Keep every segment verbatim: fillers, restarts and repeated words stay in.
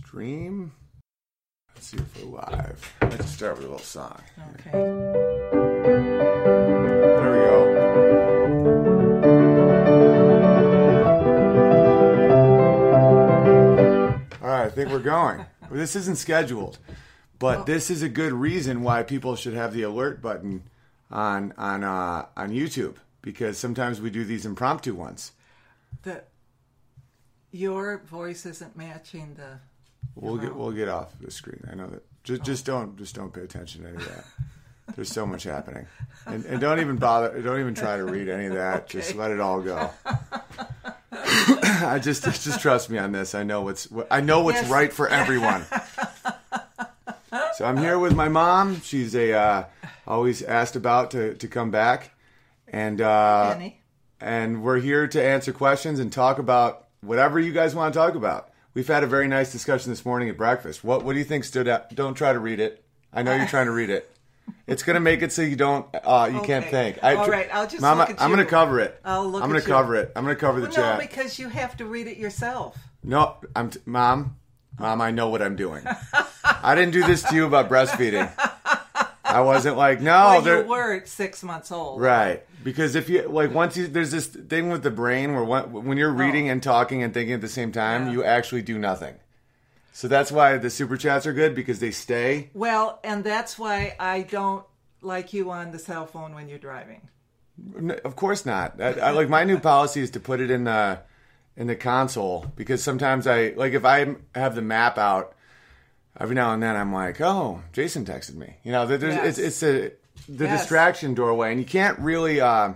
Dream. Let's see if we're live. Let's start with a little song. Okay. There we go. All right, I think we're going. This isn't scheduled, but Oh. this is a good reason why people should have the alert button on on uh, on YouTube, because sometimes we do these impromptu ones. The your voice isn't matching the. We'll get we'll get off the screen. I know that. Just just don't just don't pay attention to any of that. There's so much happening, and, and don't even bother. Don't even try to read any of that. Okay. Just let it all go. I just just trust me on this. I know what's I know what's Yes. right for everyone. So I'm here with my mom. She's a uh, always asked about to, to come back, and uh, Penny. and we're here to answer questions and talk about whatever you guys want to talk about. We've had a very nice discussion this morning at breakfast. What what do you think stood out? Don't try to read it. I know you're trying to read it. It's going to make it so you don't uh, you can't Okay. think. I, All right, I'll just Mama, look at I'm you. going to cover it. I'll look I'm at going to you. cover it. I'm going to cover the Well, chat. no, because you have to read it yourself. No, I'm t- Mom. Mom, I know what I'm doing. I didn't do this to you about breastfeeding. I wasn't like, no. well, they're- you were six months old. Right. Because if you, like, once you, there's this thing with the brain where one, when you're reading Oh. and talking and thinking at the same time, Yeah. you actually do nothing. So that's why the super chats are good, because they stay. Well, and that's why I don't like you on the cell phone when you're driving. N- Of course not. I, I like my new policy is to put it in the in the console, because sometimes I like if I have the map out every now and then I'm like, oh, Jason texted me. You know, there- there's Yes. it's it's a the Yes. distraction doorway, and you can't really. Uh,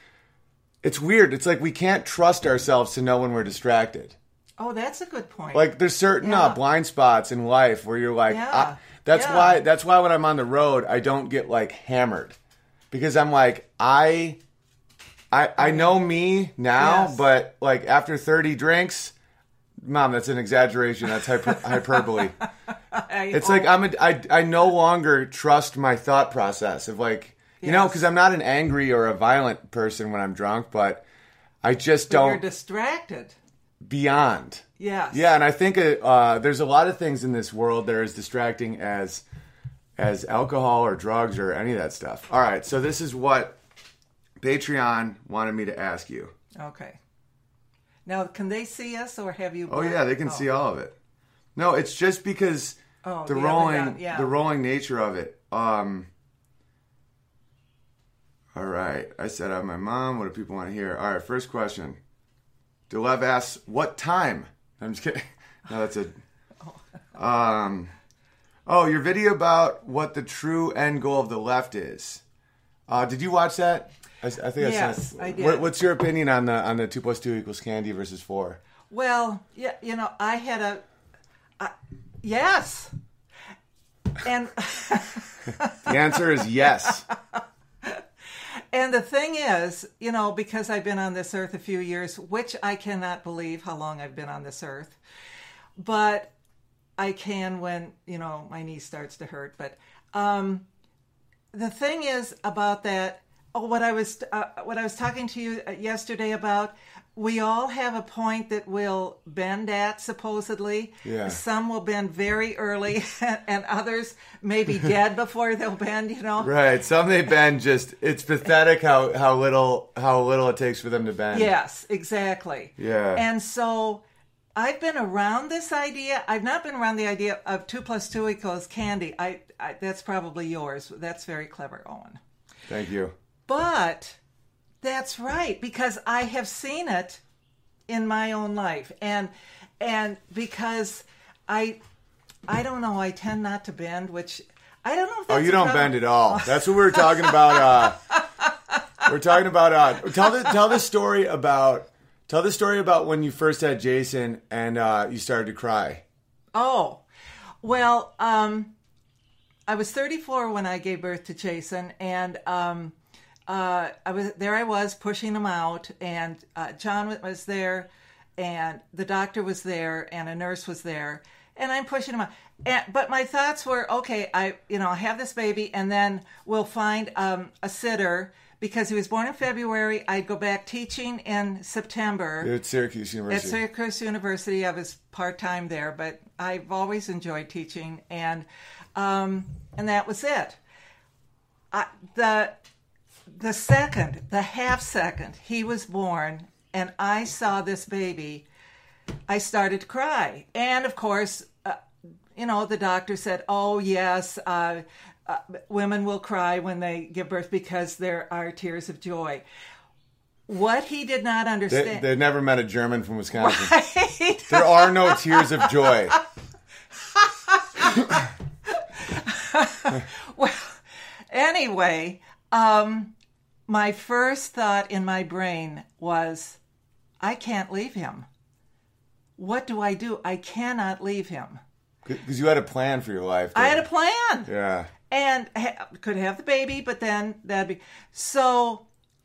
it's weird. It's like we can't trust ourselves to know when we're distracted. Oh, that's a good point. Like there's certain Yeah. uh, blind spots in life where you're like, Yeah. I, that's Yeah. why that's why when I'm on the road I don't get like hammered, because I'm like I I I know me now, Yes. but like after thirty drinks, Mom, that's an exaggeration. That's hyper, hyperbole. I, It's oh, like I'm a, I I no longer trust my thought process of like you know, Yes. because I'm not an angry or a violent person when I'm drunk, but I just but you're don't distracted. beyond. Yes. Yeah, and I think uh, there's a lot of things in this world that are as distracting as as alcohol or drugs or any of that stuff. All right, so this is what Patreon wanted me to ask you. Okay. Now, can they see us, or have you? Oh yeah, they can oh. see all of it. No, it's just because Oh, the the other rolling down- yeah. the rolling nature of it. Um All right, I said I have my mom. What do people want to hear? All right, first question. Delev asks, "What time?" I'm just kidding. No, that's a. Um, oh, your video about what the true end goal of the left is. Uh, did you watch that? I, I think I Yes, sent. I did. What, what's your opinion on the on the two plus two equals candy versus four? Well, yeah, you know, I had a. I, yes. And The answer is yes. and the thing is, you know, because I've been on this earth a few years, which I cannot believe how long I've been on this earth, but I can when, you know, my knee starts to hurt. But um, the thing is about that. Oh, what I was uh, what I was talking to you yesterday about. We all have a point that we'll bend at, supposedly. Yeah. Some will bend very early, and others may be dead before they'll bend. You know. Right. Some they bend just. It's pathetic how how little how little it takes for them to bend. Yes, exactly. Yeah. And so I've been around this idea. I've not been around the idea of two plus two equals candy. I, I that's probably yours. That's very clever, Owen. Thank you. But that's right, because I have seen it in my own life, and and because I I don't know, I tend not to bend, which I don't know if that's Oh, you a don't problem. bend at all. That's what we were talking about. Uh, we're talking about. Uh, tell the tell the story about tell the story about when you first had Jason and uh, you started to cry. Oh, well, um, I was thirty-four when I gave birth to Jason, and um, uh, I was there. I was pushing him out, and uh, John was there, and the doctor was there, and a nurse was there, and I'm pushing him out. And, but my thoughts were, okay, I you know I have this baby, and then we'll find um, a sitter because he was born in February. I'd go back teaching in September. At Syracuse University. At Syracuse University. I was part-time there, but I've always enjoyed teaching, and um, and that was it. I, the the second, the half second he was born, and I saw this baby, I started to cry. And of course, uh, you know, the doctor said, "Oh yes, uh, uh, women will cry when they give birth because there are tears of joy." What he did not understand. They, they never met a German from Wisconsin. Right? There are no tears of joy. Well, anyway, um, my first thought in my brain was, I can't leave him. What do I do? I cannot leave him. Because you had a plan for your life. I had a plan. Yeah. And ha- could have the baby, but then that'd be... So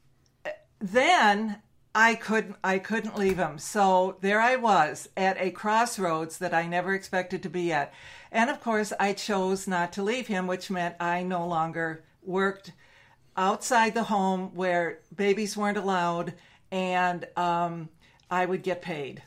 then I couldn't, I couldn't leave him. So there I was at a crossroads that I never expected to be at. And of course, I chose not to leave him, which meant I no longer worked outside the home where babies weren't allowed, and um, I would get paid.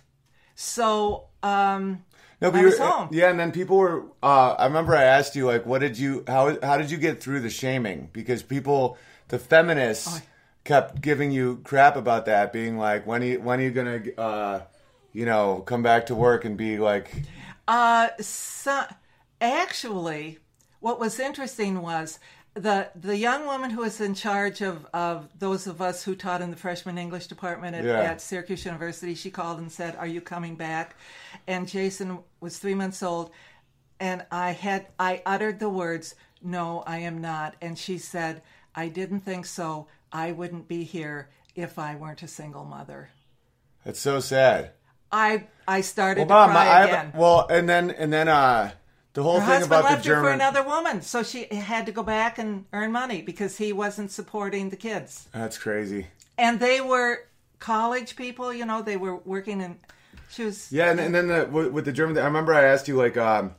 So um, no, but I you was were, home. Yeah, and then people were. Uh, I remember I asked you, like, what did you? How how did you get through the shaming? Because people, the feminists, Oh. kept giving you crap about that, being like, when are you, when are you gonna, uh, you know, come back to work and be like. Uh, so, actually, what was interesting was the the young woman who was in charge of, of those of us who taught in the freshman English department at, Yeah. at Syracuse University. She called and said, "Are you coming back?" And Jason was three months old, and I had I uttered the words, "No, I am not." And she said, "I didn't think so. I wouldn't be here if I weren't a single mother." That's so sad. I I started Well, to Mom, cry I again. have, well, and then and then uh, the whole Her thing husband about the left her for German. another woman, so she had to go back and earn money because he wasn't supporting the kids. That's crazy. And they were college people, you know, they were working in. She was. Yeah, and, and then the, with with the German, I remember I asked you like um,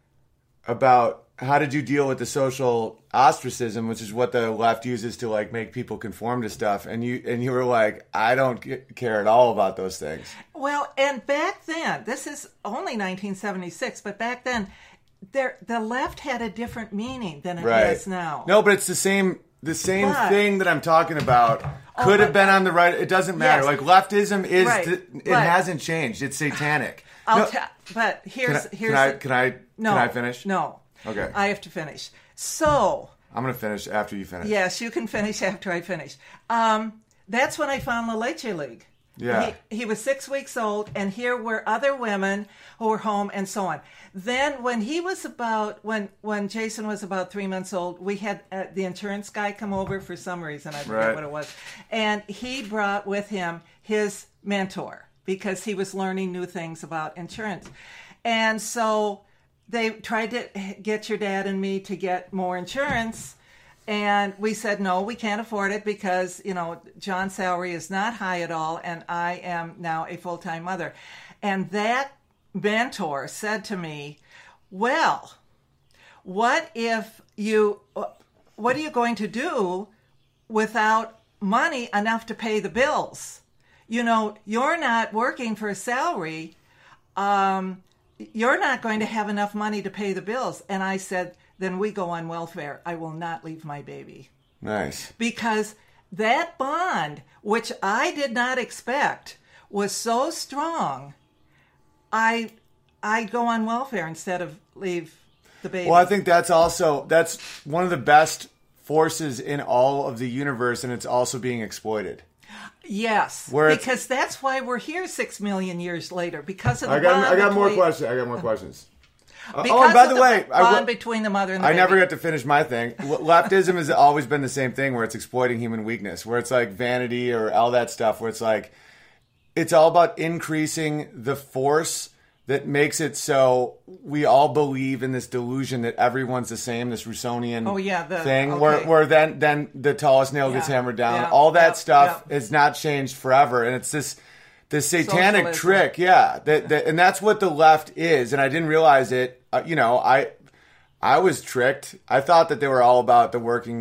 about how did you deal with the social ostracism, which is what the left uses to like make people conform to stuff, and you and you were like, I don't c- care at all about those things. Well, and back then, this is only nineteen seventy-six, but back then, there the left had a different meaning than it Right. has now. No, but it's the same the same But- thing that I'm talking about. Oh, Could have but- been on the right. It doesn't matter. Yes. Like leftism is, Right. th- it But- hasn't changed. It's satanic. I'll No, tell, but can here's I, here's can I the- can I no, can I finish? No. Okay. I have to finish. So. I'm gonna finish after you finish. Yes, you can finish after I finish. Um, that's when I found La Leche League. Yeah. He, he was six weeks old, and here were other women who were home and so on. Then when he was about, when when Jason was about three months old, we had uh, the insurance guy come over for some reason. I forget Right. what it was. And he brought with him his mentor because he was learning new things about insurance. And so they tried to get your dad and me to get more insurance. And we said, no, we can't afford it because, you know, John's salary is not high at all. And I am now a full-time mother. And that mentor said to me, well, what if you, what are you going to do without money enough to pay the bills? You know, you're not working for a salary. Um, you're not going to have enough money to pay the bills. And I said, then we go on welfare. I will not leave my baby. Nice. Because that bond, which I did not expect, was so strong, I I'd go on welfare instead of leave the baby. Well, I think that's also that's one of the best forces in all of the universe, and it's also being exploited. Yes, Where it's- because that's why we're here six million years later, because of the I got bond I got more between- questions. I got more questions. Uh, Because oh, and by of the way, I, bond w- between the mother and the I baby. never got to finish my thing. Le- Leftism has always been the same thing, where it's exploiting human weakness, where it's like vanity or all that stuff, where it's like it's all about increasing the force that makes it so we all believe in this delusion that everyone's the same, this Rousseauian Oh, yeah, the- thing, okay. where where then then the tallest nail gets Yeah, hammered down. yeah, all that yeah, stuff yeah. has not changed forever, and it's this this satanic Socialism. trick, yeah. That, that and that's what the left is, and I didn't realize it. Uh, you know, I I was tricked. I thought that they were all about the working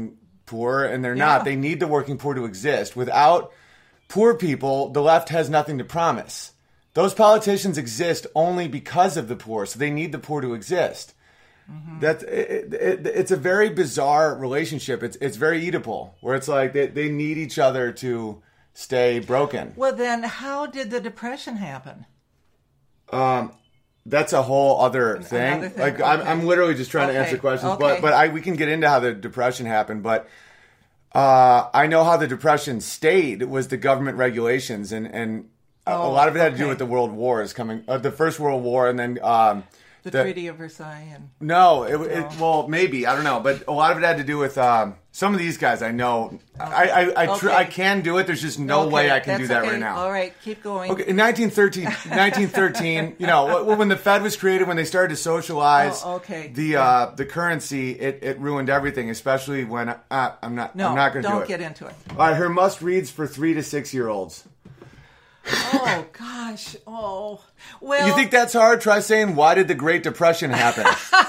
poor, and they're Yeah. not. They need the working poor to exist. Without poor people, the left has nothing to promise. Those politicians exist only because of the poor, so they need the poor to exist. Mm-hmm. That's it, it, it's a very bizarre relationship. It's it's very Oedipal, where it's like they, they need each other to stay broken. Well, then how did the Depression happen? Um, that's a whole other thing. Another thing. Like Okay. I'm, I'm literally just trying Okay. to answer questions, Okay. but but I we can get into how the Depression happened. But uh, I know how the Depression stayed was the government regulations, and and a- a Oh, lot of it had to do okay. with the World Wars coming, uh, the First World War, and then um, The, the- Treaty of Versailles. And No, it, it well maybe I don't know, but a lot of it had to do with um, some of these guys. I know I I I, tr- Okay. I can do it. There's just no Okay, way I can do that's that okay. right now. All right, keep going. Okay, in nineteen thirteen, nineteen thirteen, you know, when the Fed was created, when they started to socialize Oh, okay. the uh, the currency, it, it ruined everything. Especially when uh, I'm not No, I'm not going to do don't it. get into it. All right, her must reads for three to six year olds. Oh gosh. Oh well. You think that's hard? Try saying, "Why did the Great Depression happen?"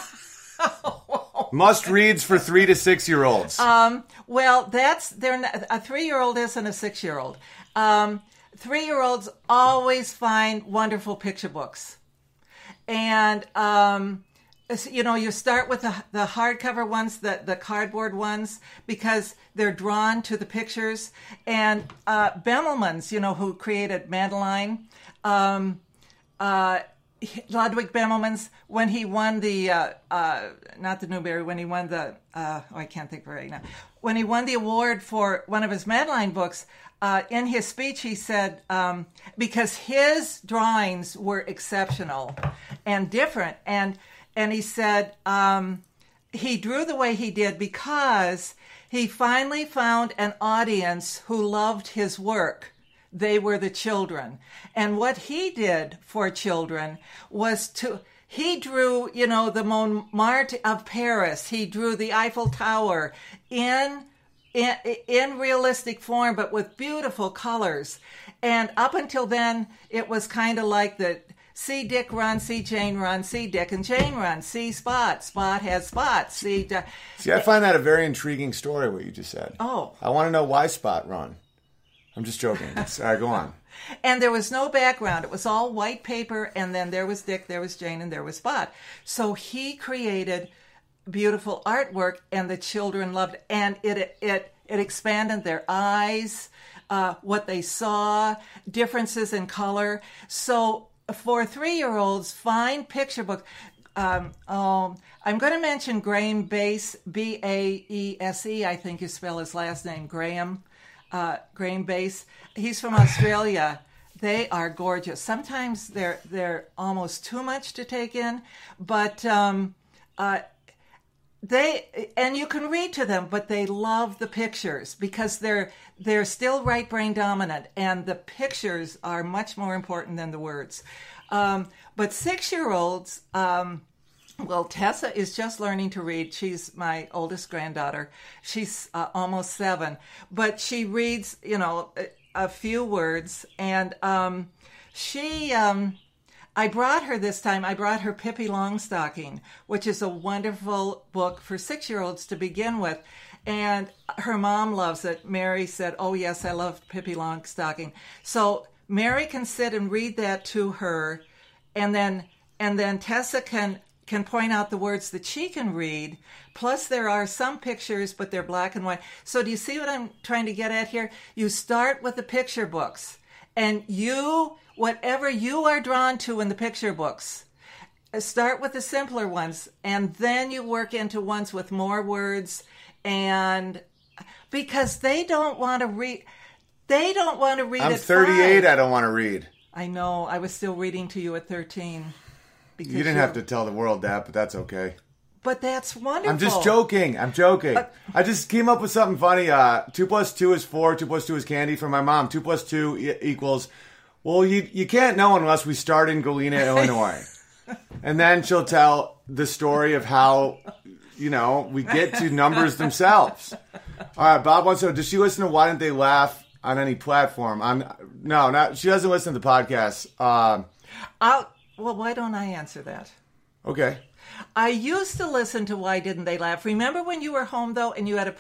Must reads for three to six year olds. Um, well, that's they're not, a three-year-old isn't a six-year-old. Um, three-year-olds always find wonderful picture books, and um, you know, you start with the, the hardcover ones, the the cardboard ones, because they're drawn to the pictures. And uh, Bemelmans, you know, who created Madeline. Um, uh, Ludwig Bemelmans, when he won the, uh, uh, not the Newbery, when he won the, uh, oh, I can't think of it right now, when he won the award for one of his Madeline books, uh, in his speech he said, um, because his drawings were exceptional and different, and and he said um, he drew the way he did because he finally found an audience who loved his work. They were the children. And what he did for children was to, he drew, you know, the Montmartre of Paris. He drew the Eiffel Tower in, in, in realistic form, but with beautiful colors. And up until then, it was kind of like the, see Dick run, see Jane run, see Dick and Jane run, see Spot, Spot has spots, see... D- See, I find that a very intriguing story, what you just said. Oh. I want to know why Spot run. I'm just joking. It's, all right, go on. And there was no background. It was all white paper, and then there was Dick, there was Jane, and there was Spot. So he created beautiful artwork, and the children loved it. And it it it expanded their eyes, uh, what they saw, differences in color. So for three-year-olds, find picture books. Um, um, I'm going to mention Graham Bass, B A E S E, I think you spell his last name, Graham. Uh, Graham Bass. He's from Australia. They are gorgeous. Sometimes they're they're almost too much to take in, but um, uh, they and you can read to them, but they love the pictures because they're they're still right brain dominant, and the pictures are much more important than the words. Um, but six year olds. Um, Well, Tessa is just learning to read. She's my oldest granddaughter. She's uh, almost seven, but she reads, you know, a, a few words. And um, she, um, I brought her this time, I brought her Pippi Longstocking, which is a wonderful book for six-year-olds to begin with. And her mom loves it. Mary said, oh, yes, I love Pippi Longstocking. So Mary can sit and read that to her, and then and then Tessa can... can point out the words that she can read. Plus, there are some pictures, but they're black and white. So do you see what I'm trying to get at here? You start with the picture books, and you, whatever you are drawn to in the picture books, start with the simpler ones, and then you work into ones with more words, and because they don't want to read, they don't want to read I'm at thirty-eight, five. I don't want to read. I know, I was still reading to you at thirteen. You didn't have to tell the world that, but that's okay. But that's wonderful. I'm just joking. I'm joking. Uh, I just came up with something funny. Uh, two plus two is four. Two plus two is candy from my mom. Two plus two e- equals... Well, you you can't know unless we start in Galena, Illinois. And then she'll tell the story of how, you know, we get to numbers themselves. All right, Bob wants to know, does she listen to Why Didn't They Laugh on any platform? On No, not, she doesn't listen to the podcast. Um, I'll... Well, why don't I answer that? Okay. I used to listen to Why Didn't They Laugh. Remember when you were home, though, and you had a,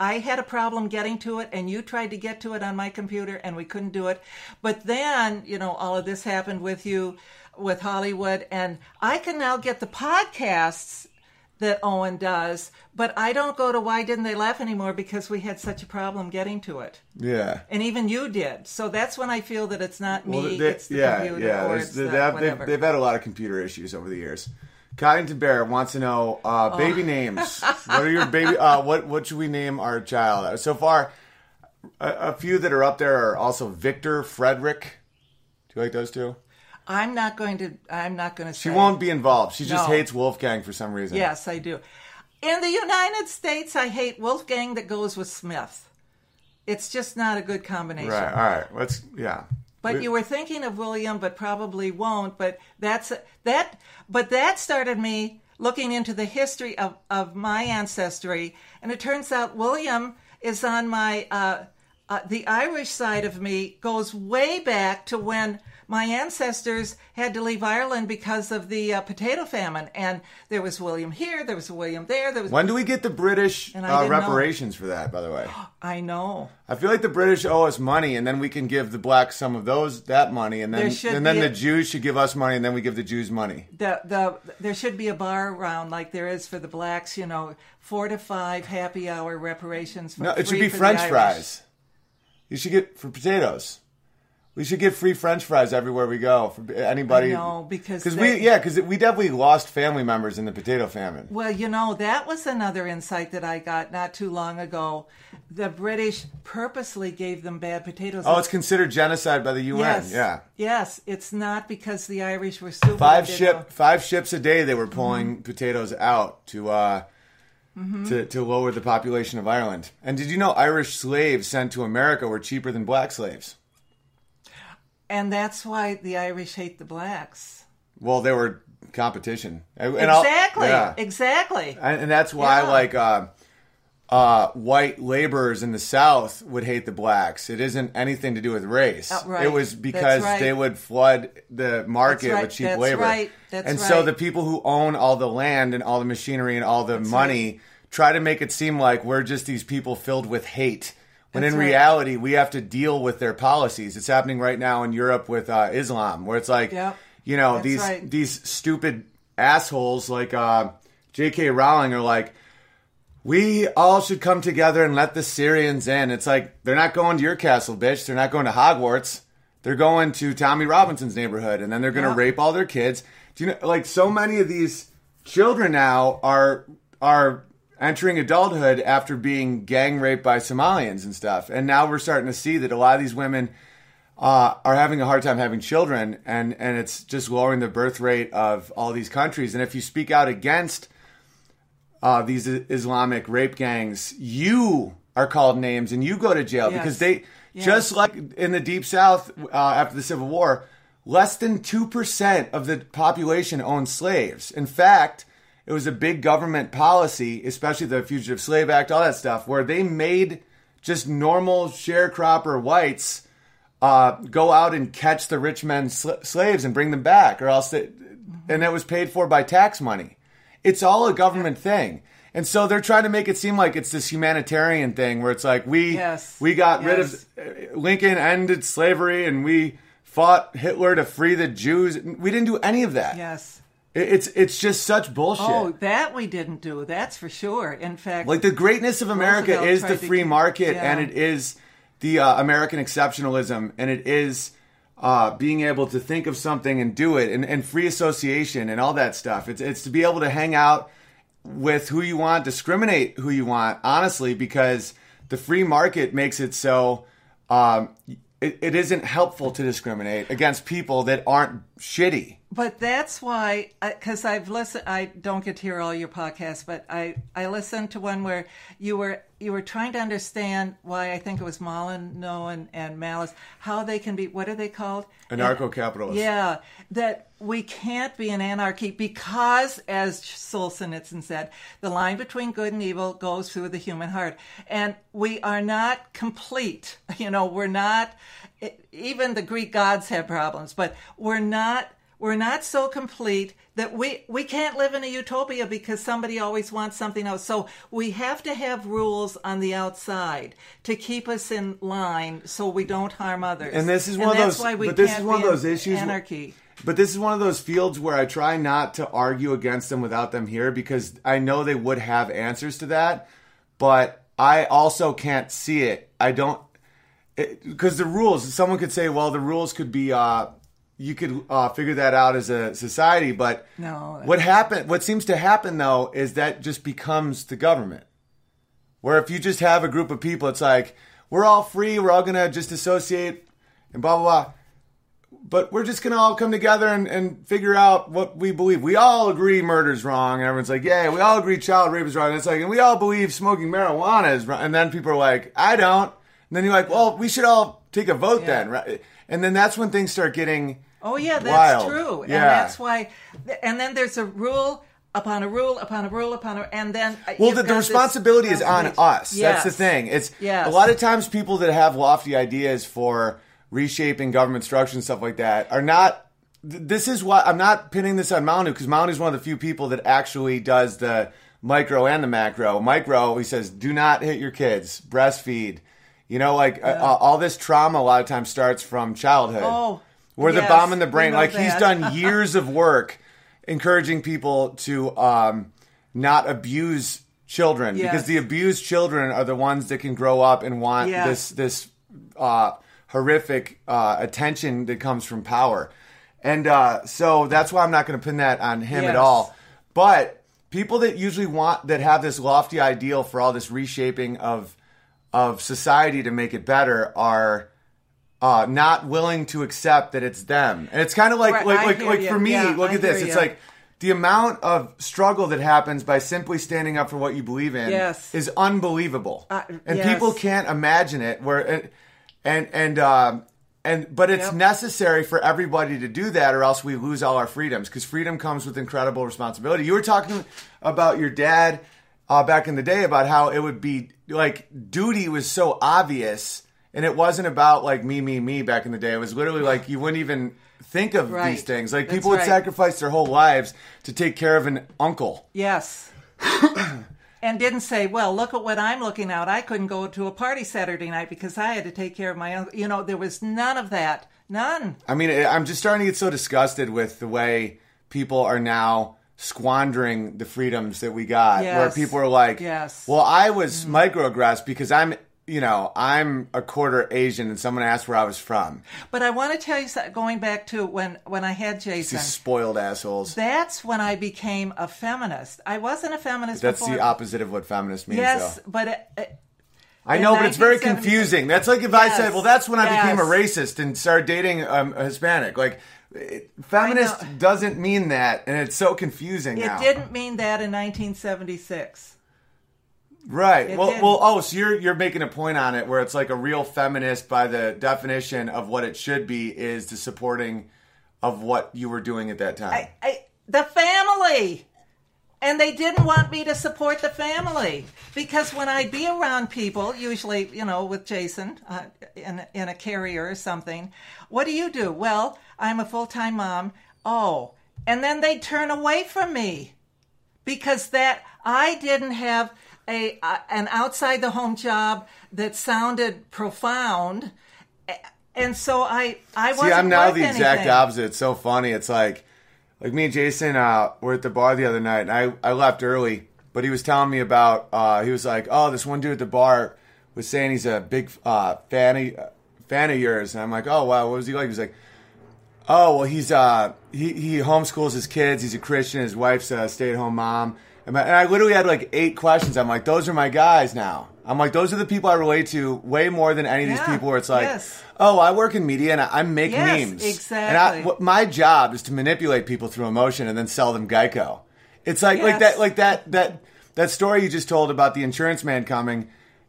I had a problem getting to it, and you tried to get to it on my computer, and we couldn't do it. But then, you know, all of this happened with you, with Hollywood, and I can now get the podcasts that Owen does, but I don't go to Why Didn't They Laugh anymore because we had such a problem getting to it. Yeah. And even you did. So that's when I feel that it's not me, Well, they, it's the yeah, computer, yeah. or There's- it's they, the they have, whatever. they've, they've had a lot of computer issues over the years. Coddington Bear wants to know uh, baby Oh. names. What are your baby? Uh, what what should we name our child? So far, a, a few that are up there are also Victor, Frederick. Do you like those two? I'm not going to, I'm not going to say. She won't be involved. She just No. hates Wolfgang for some reason. Yes, I do. In the United States, I hate Wolfgang that goes with Smith. It's just not a good combination. Right. All right. Let's. Yeah. But We- you were thinking of William, but probably won't. But that's that. But that started me looking into the history of, of my ancestry, and it turns out William is on my uh, uh, the Irish side of me goes way back to when my ancestors had to leave Ireland because of the uh, potato famine, and there was William here, there was a William there, there was. When do we get the British And I uh, didn't know. reparations for that? By the way, I know. I feel like the British owe us money, and then we can give the blacks some of those that money, and then There should and then be the a- Jews should give us money, and then we give the Jews money. The the there should be a bar around like there is for the blacks. You know, four to five happy hour reparations. For No, it should free be for the French Irish. fries. You should get for potatoes. We should get free French fries everywhere we go for anybody. I know, because because they- we yeah because we definitely lost family members in the potato famine. Well, you know, that was another insight that I got not too long ago. The British purposely gave them bad potatoes. Oh, it's considered genocide by the U N. yes, Yeah, yes. It's not because the Irish were stupid. five They ship know. five ships a day they were pulling Mm-hmm. potatoes out to uh to to lower the population of Ireland. And did you know Irish slaves sent to America were cheaper than black slaves? And that's why the Irish hate the blacks. Well, they were competition. And I'll- Exactly. yeah. Exactly. And, and that's why, Yeah. like, uh, uh, white laborers in the South would hate the blacks. It isn't anything to do with race. Uh, right. It was because That's right. they would flood the market That's right. with cheap That's labor. right. That's and so right. the people who own all the land and all the machinery and all the money try to make it seem like we're just these people filled with hate. When That's in right. reality, we have to deal with their policies. It's happening right now in Europe with uh, Islam, where it's like, Yep. you know, That's these right. these stupid assholes like uh, J K Rowling are like, we all should come together and let the Syrians in. It's like, they're not going to your castle, bitch. They're not going to Hogwarts. They're going to Tommy Robinson's neighborhood, and then they're going to Yeah. rape all their kids. Do you know, like, so many of these children now are are entering adulthood after being gang raped by Somalians and stuff. And now we're starting to see that a lot of these women uh, are having a hard time having children, and, and it's just lowering the birth rate of all these countries. And if you speak out against uh, these Islamic rape gangs, you are called names and you go to jail Yes. because they, Yes. just like in the Deep South uh, after the Civil War, less than two percent of the population owned slaves. In fact, it was a big government policy, especially the Fugitive Slave Act, all that stuff, where they made just normal sharecropper whites uh, go out and catch the rich men's sl- slaves and bring them back, or else they, and that was paid for by tax money. It's all a government thing. And so they're trying to make it seem like it's this humanitarian thing where it's like we Yes. we got rid Yes. of Lincoln ended slavery and we fought Hitler to free the Jews. We didn't do any of that. Yes. It- It's it's just such bullshit. Oh, that we didn't do. That's for sure. In fact, Like the greatness of America Roosevelt is tried the to free keep- market, yeah. and it is the uh, American exceptionalism, and it is uh, being able to think of something and do it, and, and free association and all that stuff. It's it's to be able to hang out with who you want, discriminate who you want, honestly, because the free market makes it so um, it, it isn't helpful to discriminate against people that aren't shitty. But that's why, because I've listened. I don't get to hear all your podcasts, but I, I listened to one where you were you were trying to understand why I think it was Molyneux and, and Malice, how they can be. What are they called? Anarcho-capitalists. Yeah, that we can't be an anarchy because, as Solzhenitsyn said, the line between good and evil goes through the human heart, and we are not complete. You know, we're not. Even the Greek gods have problems, but we're not. We're not so complete that we, we can't live in a utopia because somebody always wants something else. So we have to have rules on the outside to keep us in line so we don't harm others. And this is one and of that's those. Why we but this can't is one of be those in issues. Anarchy. But this is one of those fields where I try not to argue against them without them here because I know they would have answers to that. But I also can't see it. I don't. Because the rules, someone could say, well, the rules could be. Uh, You could uh, figure that out as a society, but no, what happen? What seems to happen though is that just becomes the government. Where if you just have a group of people, it's like we're all free, we're all gonna just associate and blah blah blah. But we're just gonna all come together and, and figure out what we believe. We all agree murder's wrong, and everyone's like, yeah, we all agree child rape is wrong. And it's like, and we all believe smoking marijuana is wrong. And then people are like, I don't. And then you're like, well, we should all take a vote yeah. then, right? And then that's when things start getting oh yeah, that's wild. true, yeah. and that's why. And then there's a rule upon a rule upon a rule upon a, and then well, the, the responsibility is on us. Yes. That's the thing. It's yes. a lot of times people that have lofty ideas for reshaping government structure and stuff like that are not. Th- this is why I'm not pinning this on Manu because Manu is one of the few people that actually does the micro and the macro. Micro, he says, do not hit your kids, breastfeed. You know, like yeah. uh, all this trauma a lot of times starts from childhood. Oh, where yes, the bomb in the brain, like that. he's done years of work encouraging people to um, not abuse children yes. because the abused children are the ones that can grow up and want yes. this this uh, horrific uh, attention that comes from power. And uh, so that's why I'm not going to pin that on him yes. at all. But people that usually want, that have this lofty ideal for all this reshaping of of society to make it better are uh, not willing to accept that it's them. And it's kind of like, right, like, I like, like you. for me, yeah, look I at this. hear It's you. like the amount of struggle that happens by simply standing up for what you believe in yes. is unbelievable. Uh, and yes. people can't imagine it where, it, and, and, um, and, but it's yep. necessary for everybody to do that or else we lose all our freedoms because freedom comes with incredible responsibility. You were talking about your dad uh, back in the day about how it would be like duty was so obvious and it wasn't about like me, me, me back in the day. It was literally like you wouldn't even think of right. these things. Like That's people would right. sacrifice their whole lives to take care of an uncle. Yes. And didn't say, well, look at what I'm looking at. I couldn't go to a party Saturday night because I had to take care of my uncle. You know, there was none of that. None. I mean, I'm just starting to get so disgusted with the way people are now squandering the freedoms that we got. Yes. Where people are like, yes. well, I was mm. microaggressed because I'm, you know, I'm a quarter Asian and someone asked where I was from. But I want to tell you something, going back to when, when I had Jason. These spoiled assholes. That's when I became a feminist. I wasn't a feminist That's before. the opposite of what feminist means, yes, though. but... It, it, I know, but it's very confusing. That's like if I yes, said, well, that's when I yes. became a racist and started dating um, a Hispanic. Like, it, feminist doesn't mean that, and it's so confusing it now. It didn't mean that in nineteen seventy-six. Right. It well, didn't. well. Oh, so you're you're making a point on it where it's like a real feminist by the definition of what it should be is the supporting of what you were doing at that time. I, I, the family. And they didn't want me to support the family because when I'd be around people, usually, you know, with Jason uh, in, in a carrier or something, what do you do? Well, I'm a full-time mom. Oh, and then they'd turn away from me because that I didn't have a uh, an outside-the-home job that sounded profound. And so I, I wasn't See, I'm now worth the exact anything. opposite. It's so funny. It's like, Like me and Jason uh, were at the bar the other night, and I, I left early, but he was telling me about, uh, he was like, oh, this one dude at the bar was saying he's a big uh, fan, of, uh, fan of yours. And I'm like, oh, wow, what was he like? He was like, oh, well, he's uh, he, he homeschools his kids. He's a Christian. His wife's a stay-at-home mom. And, my, and I literally had like eight questions. I'm like, those are my guys now. I'm like, those are the people I relate to way more than any of these Yeah, people where it's like, yes. oh, I work in media and I, I make Yes, memes. exactly. And I, what, my job is to manipulate people through emotion and then sell them Geico. It's like, like Yes. that, like that, that, that story you just told about the insurance man coming.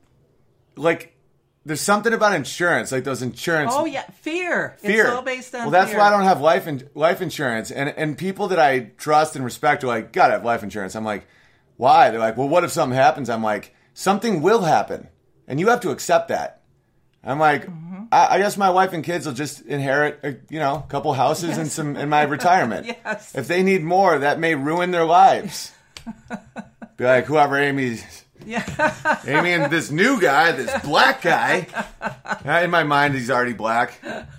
Like, there's something about insurance, like those insurance. Oh, yeah, fear. Fear. It's all based on well, that's fear. why I don't have life in, life insurance. And and people that I trust and respect are like, gotta have life insurance. I'm like, why? They're like, well, what if something happens? I'm like, something will happen, and you have to accept that. I'm like, mm-hmm. I, I guess my wife and kids will just inherit, a, you know, a couple houses yes. and some in my retirement. Yes. If they need more, that may ruin their lives. Be like, whoever Amy's, yeah. Amy and this new guy, this black guy. In my mind, he's already black.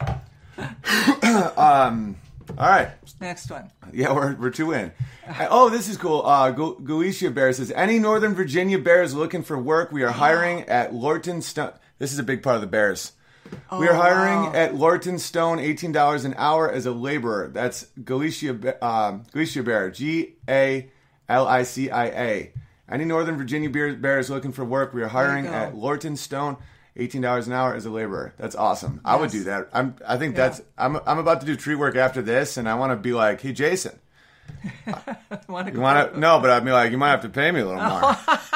um, all right. Next one. Yeah, we're we're two in. Oh, this is cool. Uh, Galicia Bear says, any Northern Virginia Bears looking for work? We are hiring at Lorton Stone. This is a big part of the Bears. Oh, we are hiring wow. at Lorton Stone, eighteen dollars an hour as a laborer. That's Galicia, uh, Galicia Bear, G A L I C I A. Any Northern Virginia Bears looking for work? We are hiring at Lorton Stone, eighteen dollars an hour as a laborer. That's awesome. Yes. I would do that. I'm. I think yeah. that's. I'm. I'm about to do tree work after this, and I want to be like, hey, Jason. wanna you want to? No, but I'd be like, you might have to pay me a little more.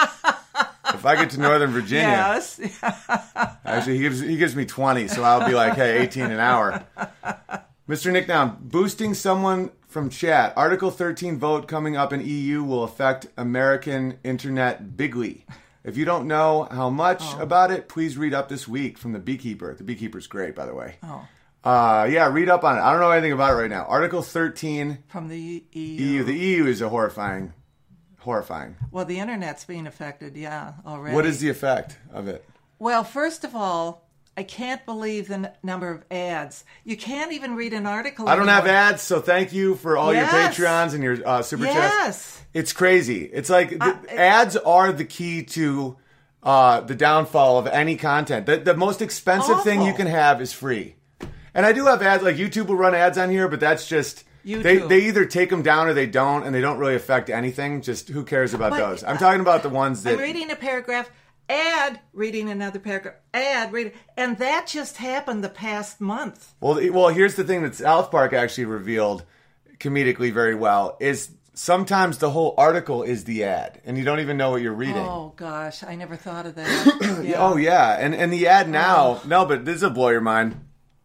If I get to Northern Virginia, yes. actually, he gives he gives me twenty, so I'll be like, hey, eighteen an hour. Mister Nick Down, boosting someone from chat. Article thirteen vote coming up in E U will affect American internet bigly. If you don't know how much oh. about it, please read up this week from The Beekeeper. The Beekeeper's great, by the way. Oh. Uh, yeah, read up on it. I don't know anything about it right now. Article thirteen. From the E U. E U. The E U is a horrifying, horrifying. Well, the internet's being affected, yeah, already. What is the effect of it? Well, first of all, I can't believe the n- number of ads. You can't even read an article I don't anymore. have ads, so thank you for all yes. your Patreons and your uh, Super Chats. Yes. It's crazy. It's like the, uh, ads are the key to uh, the downfall of any content. The, the most expensive awful. thing you can have is free. And I do have ads, like YouTube will run ads on here, but that's just, YouTube. they they either take them down or they don't, and they don't really affect anything. Just who cares about but, those? I'm talking about the ones that... I'm reading a paragraph, ad, reading another paragraph, ad, reading, and that just happened the past month. Well, well, here's the thing that South Park actually revealed comedically very well, is sometimes the whole article is the ad, and you don't even know what you're reading. Oh, gosh, I never thought of that. Yeah. Oh, yeah, and, and the ad now, oh. no, but this will blow your mind.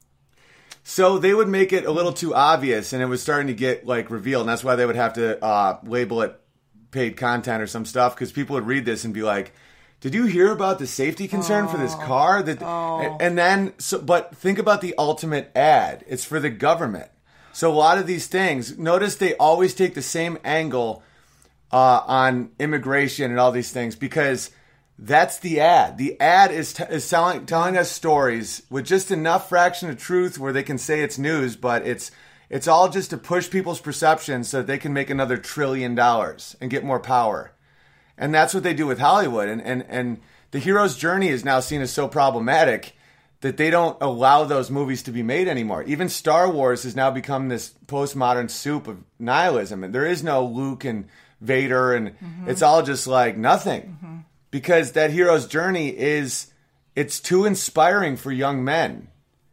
So they would make it a little too obvious, and it was starting to get like revealed, and that's why they would have to uh, label it paid content or some stuff, because people would read this and be like, "Did you hear about the safety concern oh. for this car?" That, oh. and, and then, so, but think about the ultimate ad. It's for the government. So a lot of these things, notice they always take the same angle uh, on immigration and all these things, because that's the ad. The ad is t- is telling telling us stories with just enough fraction of truth where they can say it's news, but it's it's all just to push people's perceptions so that they can make another trillion dollars and get more power. And that's what they do with Hollywood. And and and the hero's journey is now seen as so problematic that they don't allow those movies to be made anymore. Even Star Wars has now become this postmodern soup of nihilism, and there is no Luke and Vader, and mm-hmm. it's all just like nothing. Mm-hmm. Because that hero's journey is, it's too inspiring for young men.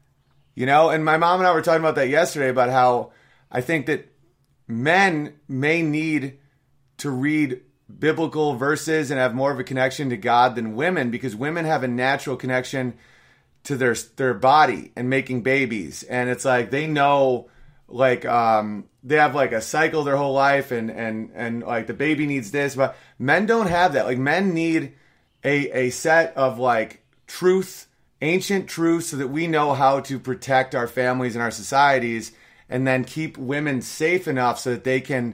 You know, and my mom and I were talking about that yesterday, about how I think that men may need to read biblical verses and have more of a connection to God than women, because women have a natural connection to their their body and making babies. And it's like they know, like, um, they have like a cycle their whole life, and, and, and like the baby needs this, but men don't have that. Like, men need a, a set of like truth, ancient truth, so that we know how to protect our families and our societies, and then keep women safe enough so that they can,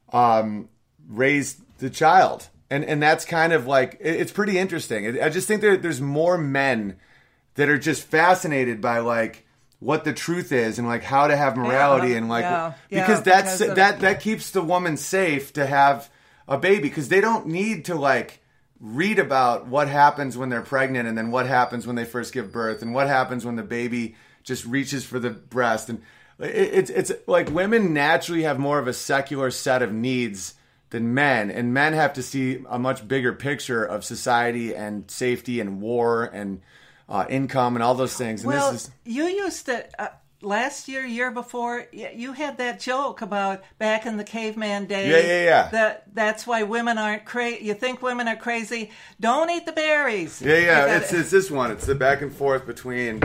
um, raise the child. And, and that's kind of like, it, it's pretty interesting. I just think that there's more men that are just fascinated by like, what the truth is, and like how to have morality, yeah, and like yeah, because yeah, that's because of, that that keeps the woman safe to have a baby, because they don't need to like read about what happens when they're pregnant, and then what happens when they first give birth, and what happens when the baby just reaches for the breast. And it, it's it's like women naturally have more of a secular set of needs than men, and men have to see a much bigger picture of society and safety and war and Uh, income and all those things. And well, this is... you used to, uh, last year, year before, you had that joke about back in the caveman days. Yeah, yeah, yeah. That, that's why women aren't crazy. You think women are crazy? Don't eat the berries. Yeah, yeah. Gotta... It's, it's this one. It's the back and forth between,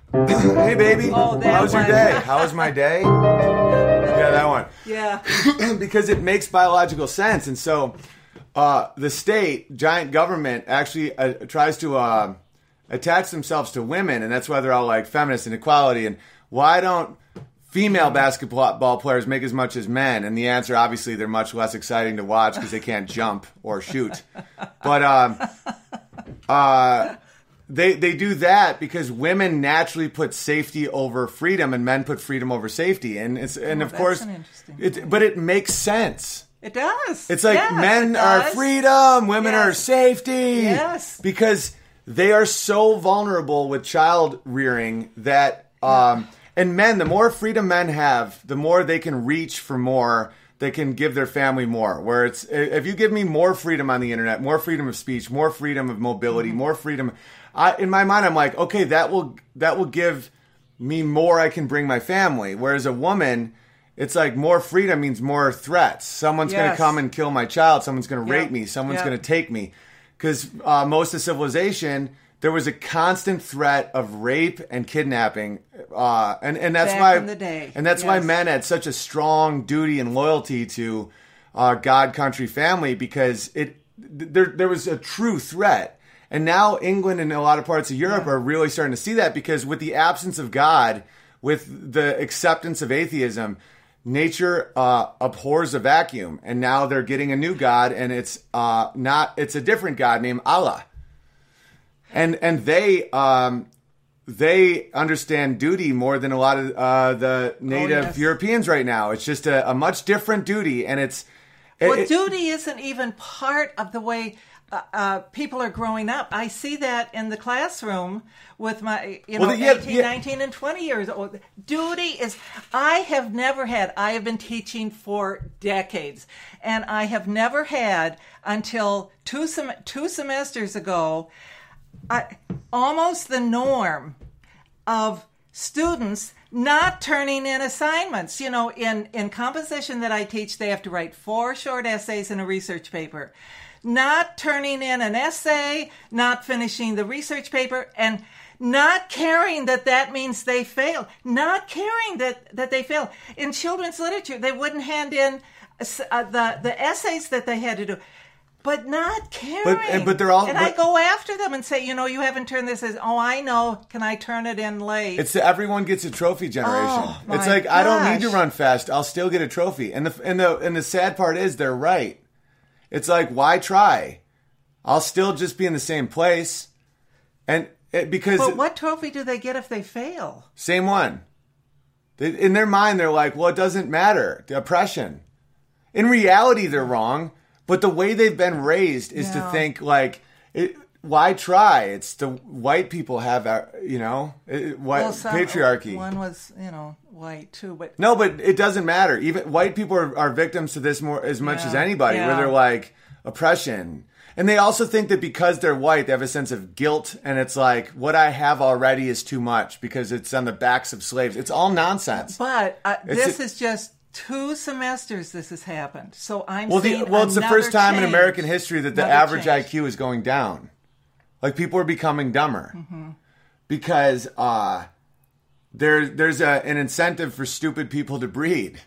hey, baby, oh, that how was your one. day? How was my day? Yeah, that one. Yeah. Because it makes biological sense. And so uh, the state, giant government, actually uh, tries to... Uh, attach themselves to women, and that's why they're all like feminist and equality. And why don't female basketball players make as much as men? And the answer, obviously, they're much less exciting to watch because they can't jump or shoot. But um, uh, they they do that because women naturally put safety over freedom, and men put freedom over safety. And it's and Oh, of that's course, an interesting it, point. but it makes sense. It does. It's like Yes, men it are does. freedom, women Yes. are safety. Yes. Because they are so vulnerable with child rearing that, um, and men, the more freedom men have, the more they can reach for more, they can give their family more. Where it's, if you give me more freedom on the internet, more freedom of speech, more freedom of mobility, Mm-hmm. more freedom, I, in my mind, I'm like, okay, that will, that will give me more I can bring my family. Whereas a woman, it's like more freedom means more threats. Someone's going to Yes. come and kill my child. Someone's going to Yep. rape me. Someone's Yep. going to take me. Because uh, most of civilization, there was a constant threat of rape and kidnapping, uh, and and that's Back why in the day. and that's why Yes. men had such a strong duty and loyalty to uh, God, country, family, because it th- there there was a true threat. And now England and a lot of parts of Europe Yeah. are really starting to see that, because with the absence of God, with the acceptance of atheism, nature uh, abhors a vacuum, and now they're getting a new God, and it's uh, not it's a different God named Allah, and and they um, they understand duty more than a lot of uh, the native yes. Europeans right now. It's just a, a much different duty, and it's Well, it- duty isn't even part of the way uh, uh, people are growing up. I see that in the classroom with my, you know, Well, yeah, eighteen, yeah. nineteen, and twenty years old. Duty is, I have never had, I have been teaching for decades, and I have never had until two, sem- two semesters ago, I, almost the norm of students not turning in assignments. You know, in, in composition that I teach, they have to write four short essays and a research paper. Not turning in an essay, not finishing the research paper, and not caring that that means they failed. Not caring that, that they failed. In children's literature, they wouldn't hand in uh, the, the essays that they had to do. But not caring. and- but they're all- And but- I go after them and say, you know, you haven't turned this as, oh, I know. Can I turn it in late? It's the everyone gets a trophy generation. Oh, my it's like I don't need to gosh. run fast. I'll still get a trophy. And the and the and the sad part is they're right. It's like, why try? I'll still just be in the same place. And it, because But what trophy do they get if they fail? same one. They, in their mind, they're like, well, it doesn't matter. The oppression. In reality, they're wrong. But the way they've been raised is to Yeah. think like, it, why try? It's the white people have, our- you know, it, white Well, some- patriarchy. One was, you know, white too, but No, but it doesn't matter. Even white people are, are victims to this more as much Yeah, as anybody, where yeah. they're like oppression. And they also think that because they're white, they have a sense of guilt. And it's like, what I have already is too much because it's on the backs of slaves. It's all nonsense. but uh, It's this a- is just two semesters. This has happened, so I'm Well, the, seeing well, it's the another first time in change. American history that the Another average change. I Q is going down. Like, people are becoming dumber. Mm-hmm. Because uh, there, there's a, an incentive for stupid people to breed.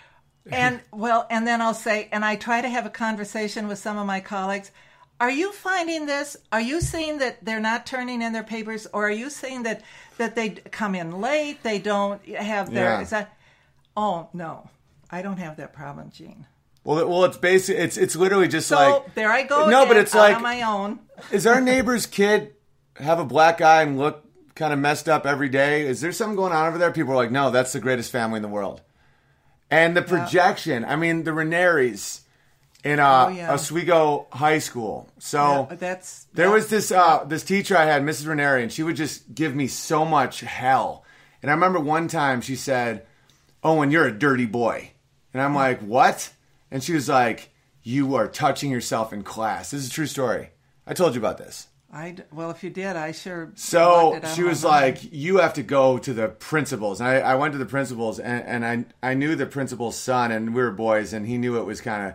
And well, and then I'll say, and I try to have a conversation with some of my colleagues. Are you finding this? Are you seeing that they're not turning in their papers, or are you seeing that that they come in late? They don't have their. Yeah. Is that? Oh no, I don't have that problem, Gene. Well, it- well, it's basic. It's it's literally just So like there I go. No, but again, it's out like- on my own. Is our neighbor's kid have a black eye and look kind of messed up every day? Is there something going on over there? People are like, no, that's the greatest family in the world. And the projection, I mean, the Ranieri's in uh, Oh, yeah. Oswego High School. So Yeah, that's there yeah. was this uh, this teacher I had, Missus Ranieri, and she would just give me so much hell. And I remember one time she said, Owen, you're a dirty boy. And I'm like, what? And she was like, you are touching yourself in class. This is a true story. I told you about this. I d- well, if you did, I sure. So blocked it out she of my was mind. like, you have to go to the principal's. And I, I went to the principal's, and, and I I knew the principal's son, and we were boys, and he knew it was kind of,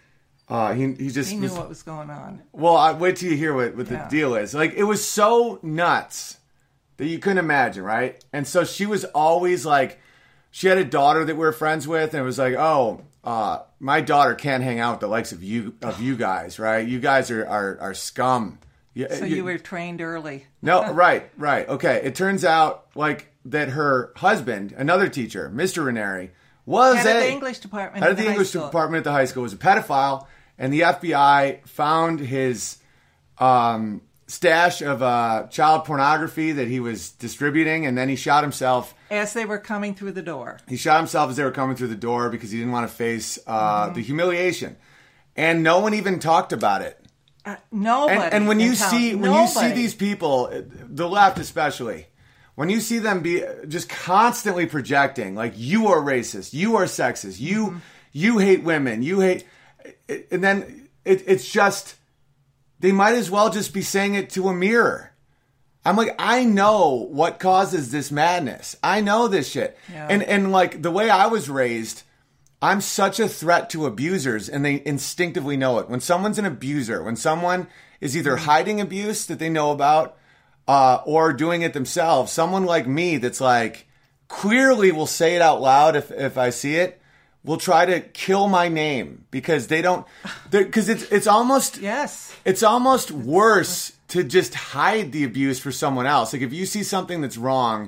uh, he, he just He knew was, what was going on. well, I wait till you hear what, what Yeah. the deal is. Like, it was so nuts that you couldn't imagine, right? And so she was always like, she had a daughter that we were friends with, and it was like, oh, uh, my daughter can't hang out with the likes of you of you guys, right? You guys are are, are scum Yeah, So you, you were trained early. No, right, right. Okay. It turns out like that her husband, another teacher, Mister Ranieri, was head a, of the English department. Head of the English school. department at the high school, was a pedophile, and the F B I found his um, stash of uh, child pornography that he was distributing, and then he shot himself as they were coming through the door. He shot himself as they were coming through the door because he didn't want to face uh, mm-hmm. the humiliation, and no one even talked about it. Uh, nobody. And, and when you town, see when nobody. you see these people, the left especially, when you see them be just constantly projecting like you are racist, you are sexist, you mm-hmm. you hate women, you hate, and then it, it's just they might as well just be saying it to a mirror. I'm like, I know what causes this madness. I know this shit, yeah. and and like the way I was raised. I'm such a threat to abusers, and they instinctively know it. When someone's an abuser, when someone is either hiding abuse that they know about uh, or doing it themselves, someone like me that's like clearly will say it out loud if, if I see it, will try to kill my name because they don't, because it's it's almost yes, it's almost worse to just hide the abuse for someone else. Like if you see something that's wrong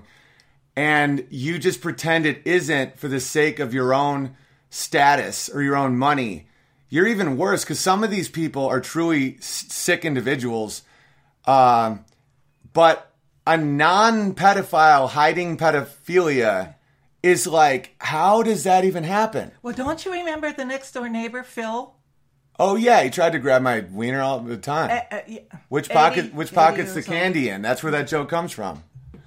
and you just pretend it isn't for the sake of your own status or your own money, you're even worse because some of these people are truly sick individuals. Um, but a non-pedophile hiding pedophilia is like, how does that even happen? Well, don't you remember the next door neighbor, Phil? Oh yeah, he tried to grab my wiener all the time. Uh, uh, yeah. Which pocket? Which pocket's the candy in? That's where that joke comes from.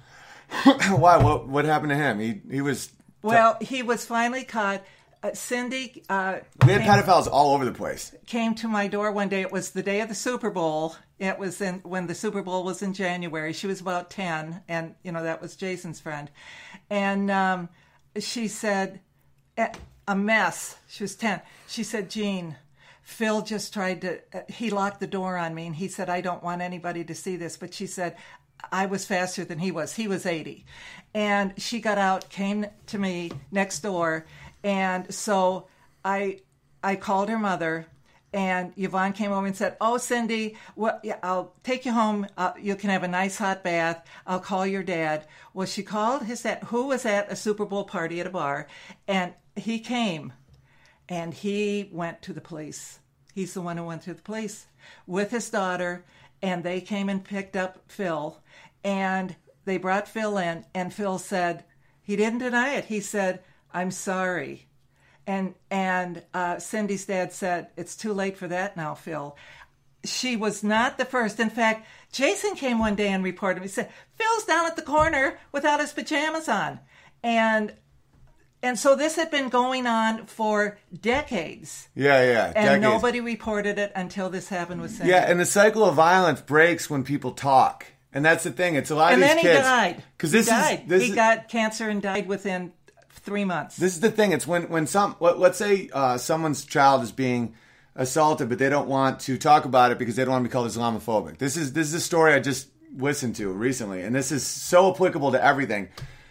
Why? What? What happened to him? He he was. Well, t- he was finally caught. Uh, Cindy, uh, we had came, pedophiles all over the place. Came to my door one day. It was the day of the Super Bowl. It was in when the Super Bowl was in January. She was about ten, and you know that was Jason's friend. And um, she said, "A mess." She was ten. She said, "Jean, Phil just tried to. Uh, he locked the door on me, and he said I don't want anybody to see this." But she said, I was faster than he was. He was eighty, and she got out, came to me next door. And so I I called her mother, and Yvonne came over and said, "Oh, Cindy, well, yeah, I'll take you home. Uh, you can have a nice hot bath. I'll call your dad." Well, she called his dad, who was at a Super Bowl party at a bar, and he came, and he went to the police. He's the one who went to the police with his daughter, and they came and picked up Phil, and they brought Phil in, and Phil said, he didn't deny it. He said, "I'm sorry." And and uh, Cindy's dad said, "It's too late for that now, Phil." She was not the first. In fact, Jason came one day and reported. He said, "Phil's down at the corner without his pajamas on." And and so this had been going on for decades. Yeah, yeah. And decades. Nobody reported it until this happened with Cindy. Yeah, and the cycle of violence breaks when people talk. And that's the thing. It's a lot and of these kids. kids. And then he died. Because this he died. is this he is, got cancer and died within three months. This is the thing. It's when when some let, let's say uh, someone's child is being assaulted, but they don't want to talk about it because they don't want to be called Islamophobic. This is this is a story I just listened to recently, and this is so applicable to everything.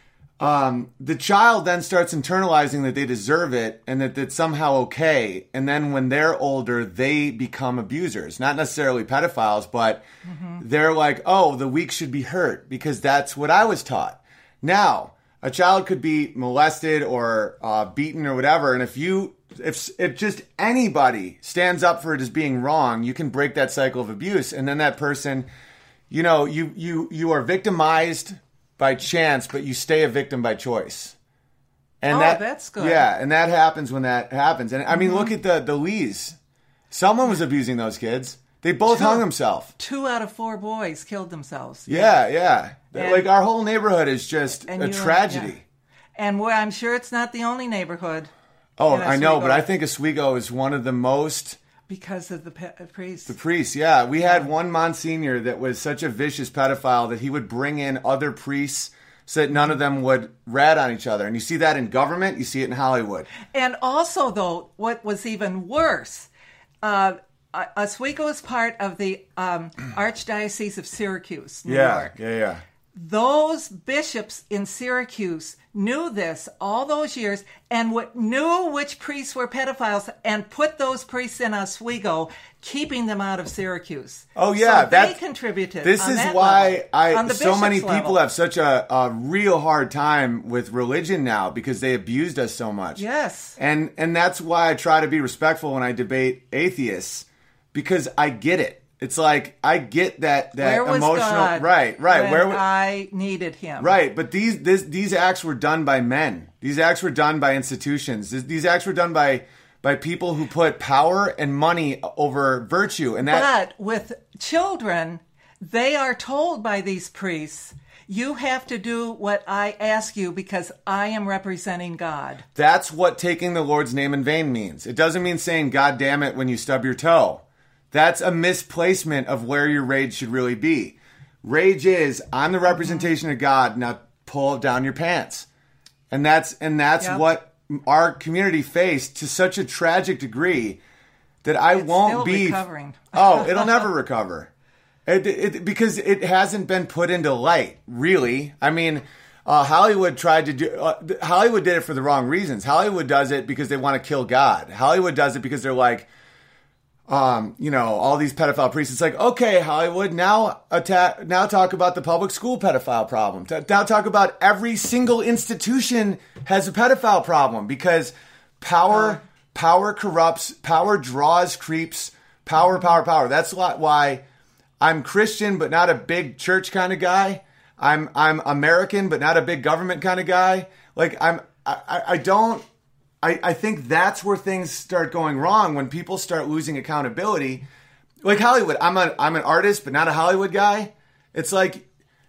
Um, the child then starts internalizing that they deserve it and that it's somehow okay. And then when they're older, they become abusers, not necessarily pedophiles, but mm-hmm. they're like, oh, the weak should be hurt because that's what I was taught. Now, a child could be molested or uh, beaten or whatever. And if you, if, if just anybody stands up for it as being wrong, you can break that cycle of abuse. And then that person, you know, you, you, you are victimized by chance, but you stay a victim by choice. And oh, that, that's good. Yeah, and that happens when that happens. And I mean, mm-hmm. look at the the Lees. Someone was abusing those kids. They both two, hung themselves. Two out of four boys killed themselves. Yeah, yeah. And, like our whole neighborhood is just a you, tragedy. Yeah. And well, I'm sure it's not the only neighborhood. Oh, I know, but I think Oswego is one of the most... Because of the pe- priest. The priest, yeah. We had one Monsignor that was such a vicious pedophile that he would bring in other priests so that none of them would rat on each other. And you see that in government, you see it in Hollywood. And also, though, what was even worse, uh, Oswego is part of the um, Archdiocese of Syracuse, New yeah, York. Yeah, yeah, those bishops in Syracuse knew this all those years and what, knew which priests were pedophiles and put those priests in Oswego, keeping them out of Syracuse. Oh, yeah. So they contributed. This on is that why level, I so many people level. have such a, a real hard time with religion now because they abused us so much. Yes. And, and that's why I try to be respectful when I debate atheists, because I get it. It's like, I get that, that Where was emotional, God right, right. when Where w- I needed him. Right, but these this, these acts were done by men. These acts were done by institutions. These, these acts were done by by people who put power and money over virtue. And that, But with children, they are told by these priests, you have to do what I ask you because I am representing God. That's what taking the Lord's name in vain means. It doesn't mean saying God damn it when you stub your toe. That's a misplacement of where your rage should really be. Rage is, I'm the representation of God, now pull down your pants. And that's and that's Yep. what our community faced to such a tragic degree that I It's won't still be recovering. Oh, it'll never recover. It, it, because it hasn't been put into light, really. I mean, uh, Hollywood tried to do uh, Hollywood did it for the wrong reasons. Hollywood does it because they want to kill God. Hollywood does it because they're like, Um, you know, all these pedophile priests. It's like, okay, Hollywood, now attack, now talk about the public school pedophile problem. T- now talk about every single institution has a pedophile problem because power, power corrupts, power draws creeps, power, power, power. That's a lot why I'm Christian, but not a big church kind of guy. I'm, I'm American, but not a big government kind of guy. Like I'm, I, I don't, I, I think that's where things start going wrong when people start losing accountability. Like Hollywood, I'm a I'm an artist, but not a Hollywood guy. It's like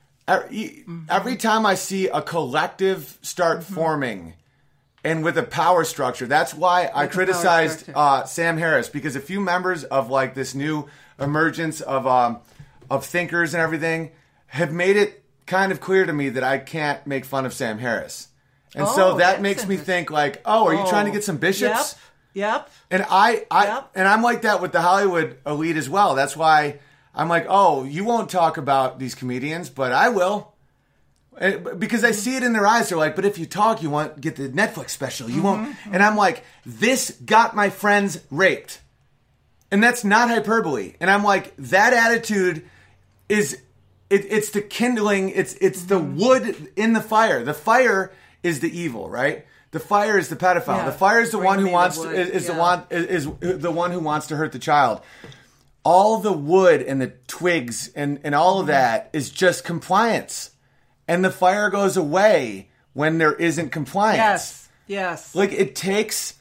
every, mm-hmm. every time I see a collective start mm-hmm. forming, and with a power structure, that's why with I criticized uh, Sam Harris, because a few members of like this new emergence of um, of thinkers and everything have made it kind of clear to me that I can't make fun of Sam Harris. And oh, so that makes me think like, oh, are you oh, trying to get some bishops? Yep. Yep. And I, I, yep. and I'm like that with the Hollywood elite as well. That's why I'm like, oh, you won't talk about these comedians, but I will, and, because I see it in their eyes. They're like, but if you talk, you want get the Netflix special. You mm-hmm. won't. And I'm like, this got my friends raped, and that's not hyperbole. And I'm like, that attitude is, it, it's the kindling. It's it's mm-hmm. the wood in the fire. The fire is the evil, right? The fire is the pedophile. Yeah. The fire is the Bring one who wants the to, wood. is, is yeah. the one is, is the one who wants to hurt the child. All the wood and the twigs and, and all of that is just compliance. And the fire goes away when there isn't compliance. Yes. Yes. Like it takes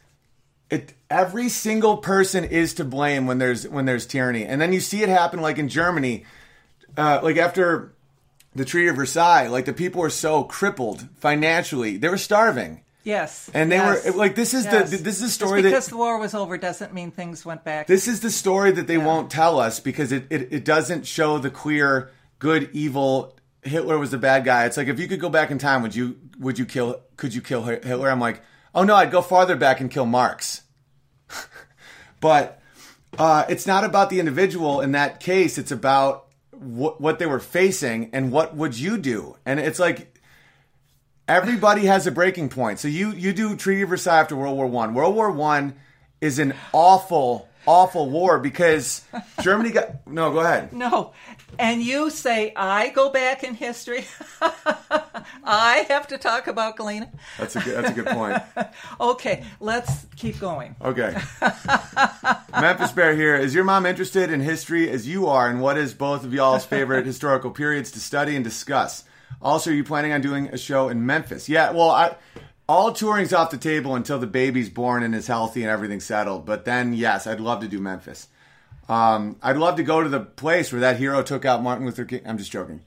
it every single person is to blame when there's when there's tyranny. And then you see it happen like in Germany. Uh, like after the Treaty of Versailles, like the people were so crippled financially, they were starving. Yes, and they yes. were like, "This is yes. the this is the story." Just because that, the war was over doesn't mean things went back. This is the story that they yeah. won't tell us because it, it it doesn't show the clear good evil. Hitler was the bad guy. It's like if you could go back in time, would you would you kill? Could you kill Hitler? I'm like, oh no, I'd go farther back and kill Marx. But uh, it's not about the individual in that case. It's about what, what they were facing and what would you do? And it's like everybody has a breaking point. So you you do Treaty of Versailles after World War One. World War One is an awful, awful war because Germany got... No, go ahead. No. And you say, I go back in history. I have to talk about Galena. That's a good, that's a good point. Okay, let's keep going. Okay. Memphis Bear here. Is your mom interested in history as you are? And what is both of y'all's favorite historical periods to study and discuss? Also, are you planning on doing a show in Memphis? Yeah, well, I... all touring's off the table until the baby's born and is healthy and everything's settled. But then, yes, I'd love to do Memphis. Um, I'd love to go to the place where that hero took out Martin Luther King. I'm just joking.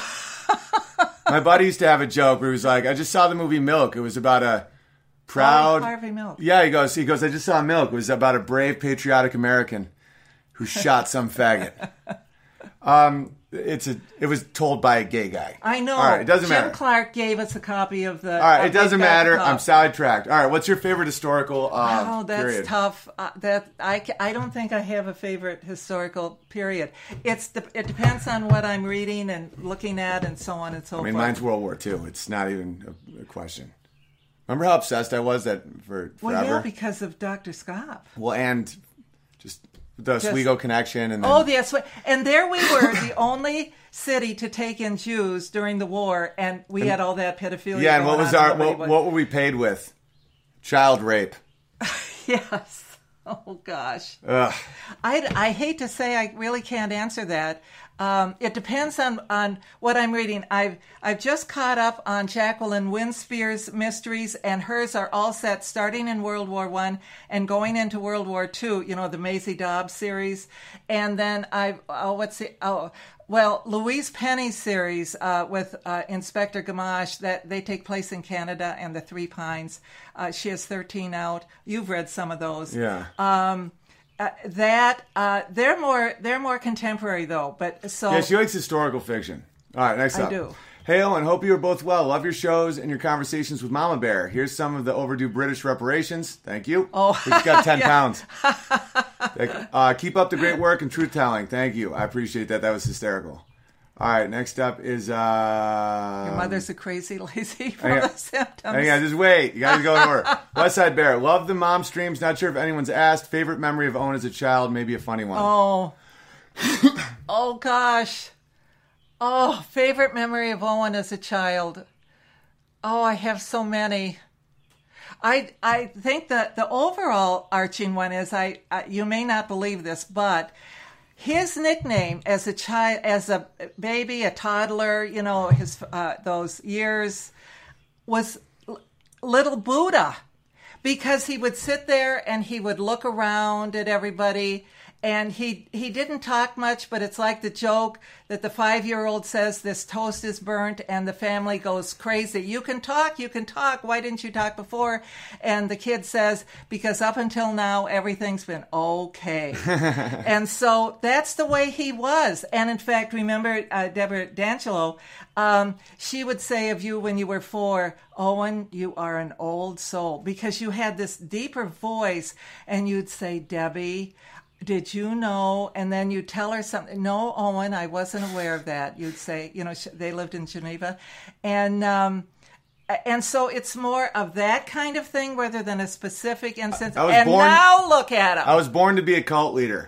My buddy used to have a joke where he was like, I just saw the movie Milk. It was about a proud... Harvey Milk. Yeah, he goes, he goes, I just saw Milk. It was about a brave, patriotic American who shot some faggot. Um, it's a it was told by a gay guy. I know. All right, it doesn't Jim matter. Jim Clark gave us a copy of the. All right, uh, it doesn't Big Bad matter. Cup. I'm sidetracked. All right, what's your favorite historical uh, Oh, that's period? tough. Uh, that I, ca- I don't think I have a favorite historical period. It's the, it depends on what I'm reading and looking at and so on and so I mean, forth. mine's World War Two. It's not even a, a question. Remember how obsessed I was that for forever? Well, yeah, because of Doctor Scott. Well, and just the Just- Oswego connection, and then, Oh, yes. And there we were, the only city to take in Jews during the war, and we had all that pedophilia. yeah, and what going was on, our nobody what, would- what were we paid with? Child rape. Yes. Oh, gosh. Ugh. I, I hate to say I really can't answer that. Um, it depends on, on what I'm reading. I've I've just caught up on Jacqueline Winspear's mysteries, and hers are all set starting in World War One and going into World War Two. You know, the Maisie Dobbs series, and then I've oh what's the oh well Louise Penny's series uh, with uh, Inspector Gamache, that they take place in Canada and the Three Pines. Uh, she has thirteen out. You've read some of those. Yeah. Um, uh, that uh, they're more they're more contemporary though. But so Yeah, she likes historical fiction. All right, next I up. do. Hey, Owen, hope you are both well. Love your shows and your conversations with Mama Bear. Here's some of the overdue British reparations. Thank you. Oh. We just got ten pounds. Uh, keep up the great work and truth-telling. Thank you. I appreciate that. That was hysterical. All right, next up is... Uh, Your mother's a crazy lazy from hang on. the symptoms. Hang on, just wait. You gotta go in order. Westside Bear. Love the mom streams. Not sure if anyone's asked. Favorite memory of Owen as a child? Maybe a funny one. Oh. Oh, gosh. Oh, favorite memory of Owen as a child. Oh, I have so many. I I think that the overall arching one is, I, I you may not believe this, but his nickname as a child, as a baby, a toddler, you know, his uh, those years, was L- Little Buddha, because he would sit there and he would look around at everybody. And he, he didn't talk much, but it's like the joke that the five-year-old says, this toast is burnt, and the family goes crazy. You can talk, you can talk. Why didn't you talk before? And the kid says, because up until now, everything's been okay. And so that's the way he was. And in fact, remember uh, Deborah D'Angelo, um, she would say of you when you were four, Owen, you are an old soul, because you had this deeper voice, and you'd say, Debbie, did you know? And then you tell her something. No, Owen, I wasn't aware of that. You'd say, you know, they lived in Geneva. And um, and so it's more of that kind of thing rather than a specific instance. I was and born- now look at him. I was born to be a cult leader.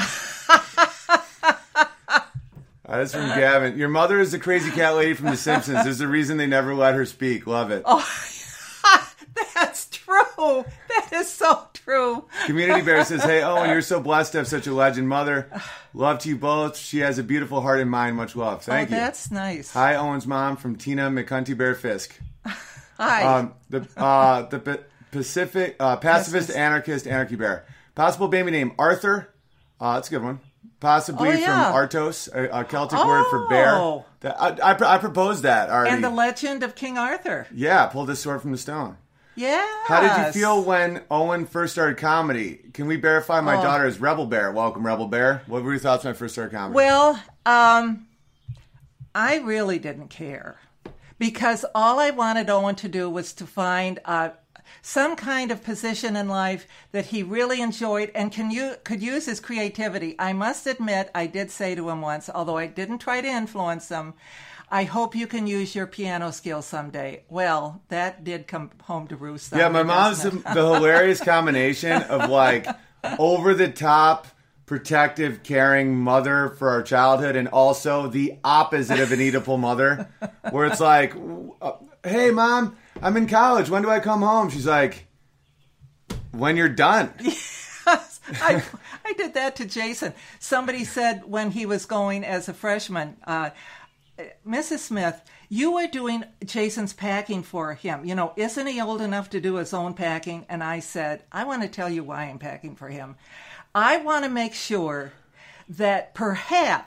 That's from Gavin. Your mother is the crazy cat lady from The Simpsons. There's a reason they never let her speak. Love it. Oh, that's true. That is so true. Community Bear says, hey, Owen, you're so blessed to have such a legend mother. Love to you both. She has a beautiful heart and mind. Much love. Thank oh, you. That's nice. Hi, Owen's mom from Tina McCunty Bear Fisk. Hi. Um, the uh, the P- Pacific uh, pacifist Pacifist. anarchist anarchy bear. Possible baby name Arthur. Uh, that's a good one. Possibly Oh, yeah. from Artos, a, a Celtic word for bear. Oh. That, I, I, I proposed that already. And the legend of King Arthur. yeah, pulled this sword from the stone. Yeah. How did you feel when Owen first started comedy? Can we verify my Oh. daughter is Rebel Bear? Welcome, Rebel Bear. What were your thoughts when I first started comedy? Well, um, I really didn't care, because all I wanted Owen to do was to find uh, some kind of position in life that he really enjoyed and can u- could use his creativity. I must admit, I did say to him once, although I didn't try to influence him, I hope you can use your piano skills someday. Well, that did come home to roost. yeah, my mom's the, the hilarious combination of like over the top, protective, caring mother for our childhood, and also the opposite of an Oedipal mother, where it's like, hey, Mom, I'm in college. When do I come home? She's like, when you're done. I, I did that to Jason. Somebody said when he was going as a freshman, uh, Missus Smith, you were doing Jason's packing for him. You know, isn't he old enough to do his own packing? And I said, I want to tell you why I'm packing for him. I want to make sure that perhaps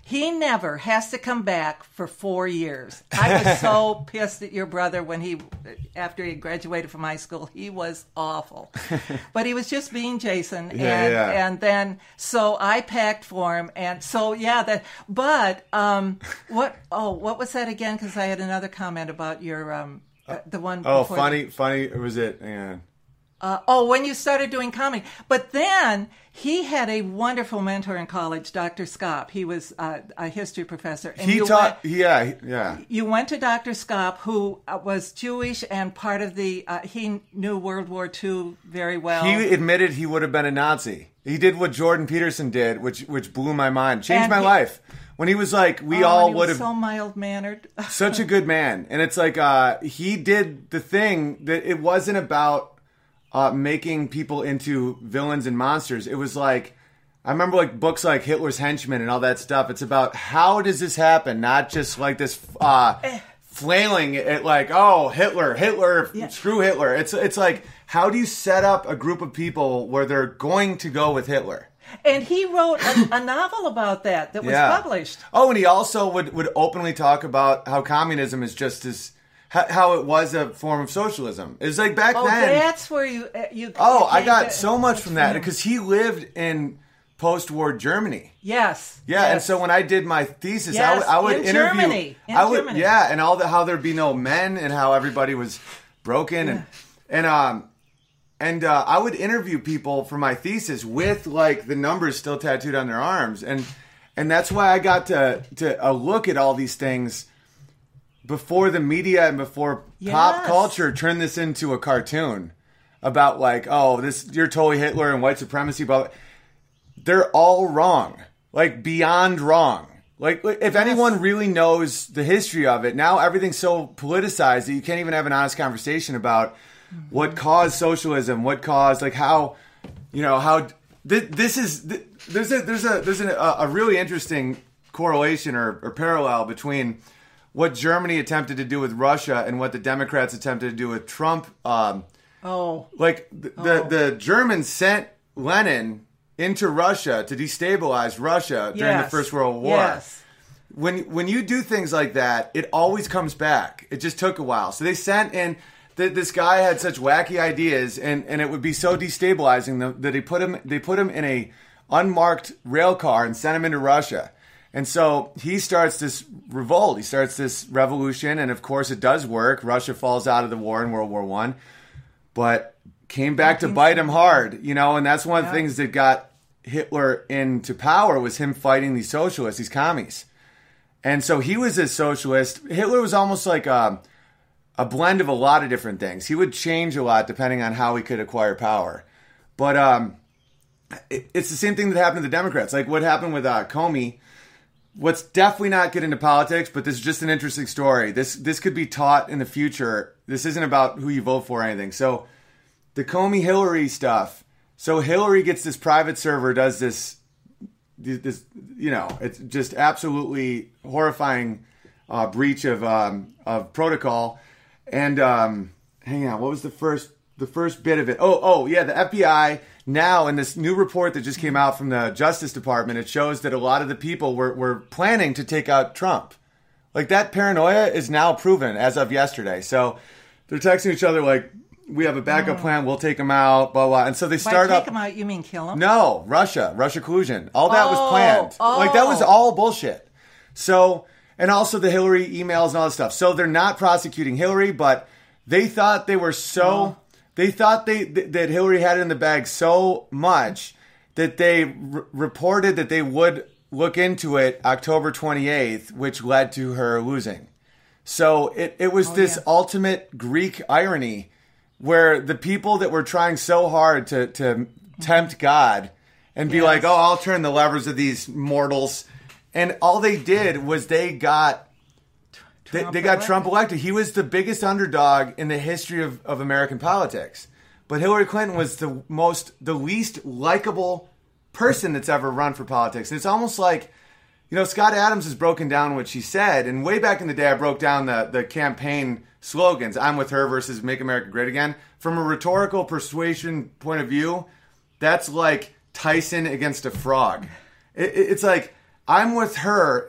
He never has to come back for four years. I was so pissed at your brother when he, after he graduated from high school, he was awful. But he was just being Jason. And, yeah, yeah. and then, so I packed for him. And so, yeah, that, but, um, what, oh, what was that again? Because I had another comment about your, um, uh, the one. Oh, funny, the, funny, was it? Yeah. Uh, oh, when you started doing comedy. But then he had a wonderful mentor in college, Doctor Skop. He was uh, a history professor. And he taught, went, yeah, yeah. You went to Doctor Skop, who was Jewish and part of the, uh, he knew World War Two very well. He admitted he would have been a Nazi. He did what Jordan Peterson did, which which blew my mind, changed and my he, life. When he was like, we oh, all he would was have. so mild-mannered. Such a good man. And it's like, uh, he did the thing that it wasn't about Uh, making people into villains and monsters. It was like, I remember like books like Hitler's Henchmen and all that stuff. It's about how does this happen? Not just like this uh, flailing at like, oh, Hitler, Hitler, yeah. screw Hitler. It's it's like, how do you set up a group of people where they're going to go with Hitler? And he wrote a, a novel about that that was yeah. published. Oh, and he also would, would openly talk about how communism is just as how it was a form of socialism. It was like back oh, then. That's where you you. Oh, you I got get, so much from that because he lived in post-war Germany. Yes. Yeah, yes. and so when I did my thesis, yes, I would, I would in interview. Germany. In I would, Germany. yeah, and all the how there'd be no men and how everybody was broken and yeah. and um and uh, I would interview people for my thesis with like the numbers still tattooed on their arms, and and that's why I got to to uh, look at all these things before the media and before yes. pop culture turned this into a cartoon about like, oh, this you're totally Hitler and white supremacy, but they're all wrong, like beyond wrong. Like if yes. anyone really knows the history of it, now everything's so politicized that you can't even have an honest conversation about mm-hmm. what caused socialism, what caused like how, you know, how th- this is th- there's a there's a there's a, a really interesting correlation or, or parallel between what Germany attempted to do with Russia and what the Democrats attempted to do with Trump. Um, oh. Like, the, oh. the the Germans sent Lenin into Russia to destabilize Russia during yes. the First World War. Yes. When, when you do things like that, it always comes back. It just took a while. So they sent in... Th- this guy had such wacky ideas, and, and it would be so destabilizing that they put him they put him in a unmarked rail car and sent him into Russia. And so he starts this revolt. He starts this revolution, and of course it does work. Russia falls out of the war in World War One, but came back to bite him hard, you know. And that's one of the things that got Hitler into power was him fighting these socialists, these commies. And so he was a socialist. Hitler was almost like a, a blend of a lot of different things. He would change a lot depending on how he could acquire power. But um, it, it's the same thing that happened to the Democrats. Like what happened with uh, Comey. Let's definitely not get into politics, but this is just an interesting story. This this could be taught in the future. This isn't about who you vote for or anything. So the Comey-Hillary stuff. So Hillary gets this private server, does this, this you know, it's just absolutely horrifying uh, breach of um, of protocol. And um, hang on, what was the first the first bit of it? Oh, oh yeah, the F B I. Now, in this new report that just came out from the Justice Department, it shows that a lot of the people were, were planning to take out Trump. Like, that paranoia is now proven as of yesterday. So, they're texting each other like, we have a backup mm. plan, we'll take him out, blah, blah. And so they start By up... take him out, you mean kill him? No, Russia. Russia collusion. All that oh, was planned. Oh. Like, that was all bullshit. So, and also the Hillary emails and all this stuff. So, they're not prosecuting Hillary, but they thought they were so... Oh. They thought they that Hillary had it in the bag so much that they r- reported that they would look into it October twenty-eighth, which led to her losing. So it, it was oh, this yeah. ultimate Greek irony where the people that were trying so hard to, to tempt God and be yes. like, oh, I'll turn the levers of these mortals. And all they did was they got... They, they got Trump elected. He was the biggest underdog in the history of, of American politics. But Hillary Clinton was the most, the least likable person that's ever run for politics. And it's almost like, you know, Scott Adams has broken down what she said. And way back in the day, I broke down the, the campaign slogans. I'm with her versus Make America Great Again. From a rhetorical persuasion point of view, that's like Tyson against a frog. It, it, it's like... I'm with her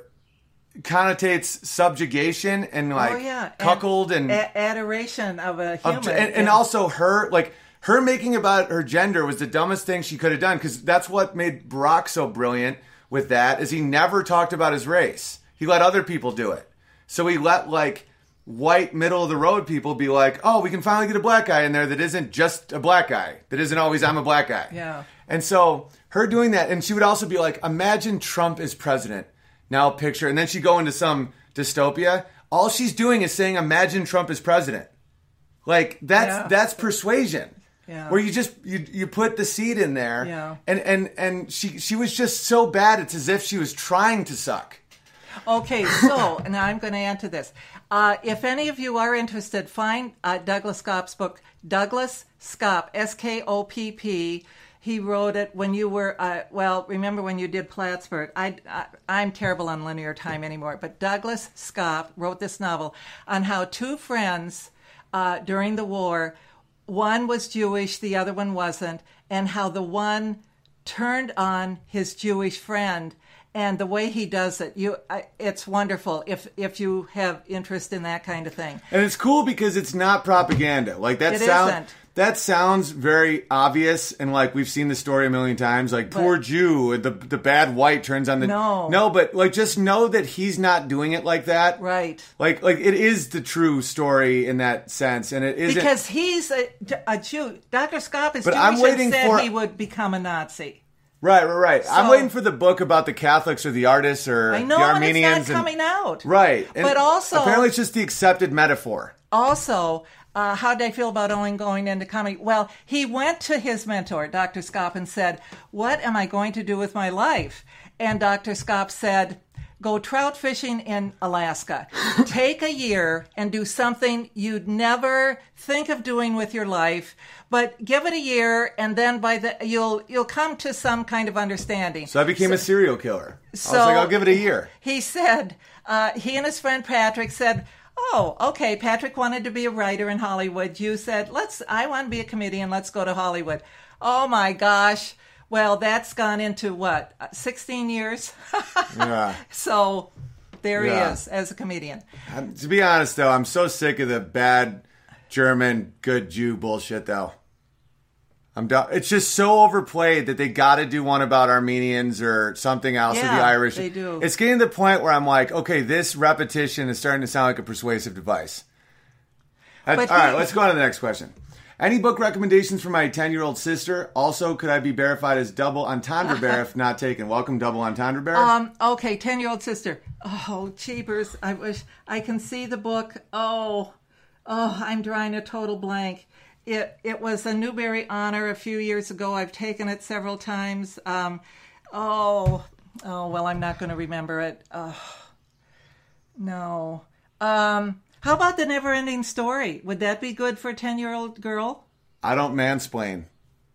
connotates subjugation and like oh, yeah. cuckold and, and a- adoration of a human. Of, and, and also her, like, her making about her gender was the dumbest thing she could have done, because that's what made Barack so brilliant with that, is he never talked about his race. He let other people do it. So he let, like, white middle-of-the-road people be like, oh, we can finally get a black guy in there that isn't just a black guy. That isn't always, I'm a black guy. Yeah. And so her doing that, and she would also be like, imagine Trump is president. Now picture, and then she'd go into some dystopia. All she's doing is saying, imagine Trump is president. Like, that's Yeah. that's persuasion. Yeah. Where you just, you you put the seed in there. Yeah. And, and, and she, she was just so bad, it's as if she was trying to suck. Okay, so now I'm going to add to this. Uh, if any of you are interested, find uh, Douglas Skopp's book, Douglas Skopp, S K O P P. He wrote it when you were, uh, well, remember when you did Plattsburgh. I, I, I'm terrible on linear time anymore, but Douglas Skopp wrote this novel on how two friends uh, during the war, one was Jewish, the other one wasn't, and how the one turned on his Jewish friend. And the way he does it, you, I, it's wonderful if if you have interest in that kind of thing. And it's cool because it's not propaganda. Like that It sounds isn't. that sounds very obvious, and like we've seen the story a million times. Like But- poor Jew, the the bad white turns on the No. no, but like just know that he's not doing it like that. Right. Like like it is the true story in that sense, and it isn't Because he's a, a Jew. Doctor Skopp is But Jewish I'm waiting and said for- he would become a Nazi. right, right, right. I'm So- waiting for the book about the Catholics or the artists or I know, the and Armenians. it's not coming out. Right, and But also- apparently it's just the accepted metaphor. Also, uh, how did I feel about Owen going into comedy? Well, he went to his mentor, Doctor Skopp, and said, what am I going to do with my life? And Doctor Skopp said, go trout fishing in Alaska. Take a year and do something you'd never think of doing with your life, but give it a year, and then by the you'll you'll come to some kind of understanding. So I became a serial killer. I So- was like, I'll give it a year. He said, uh, he and his friend Patrick said, oh, okay, Patrick wanted to be a writer in Hollywood. You said, let's, I want to be a comedian. Let's go to Hollywood. Oh my gosh. Well, that's gone into what, sixteen years? Yeah. So there Yeah. he is as a comedian. Um, to be honest, though, I'm so sick of the bad German, good Jew bullshit, though. I'm done. It's just so overplayed that they got to do one about Armenians or something else or Yeah, the Irish. they do. It's getting to the point where I'm like, okay, this repetition is starting to sound like a persuasive device. That's- But all he- right, let's go on to the next question. Any book recommendations for my ten-year-old sister? Also, could I be verified as double entendre bear if not taken? Welcome, double entendre bear. Um, okay, ten-year-old sister. Oh, cheapers. I wish I can see the book. Oh, oh, I'm drawing a total blank. It it was a Newbery Honor a few years ago. I've taken it several times. Um, oh, oh, well, I'm not going to remember it. Oh, no. Um, how about The Never-Ending Story? Would that be good for a ten-year-old girl? I don't mansplain.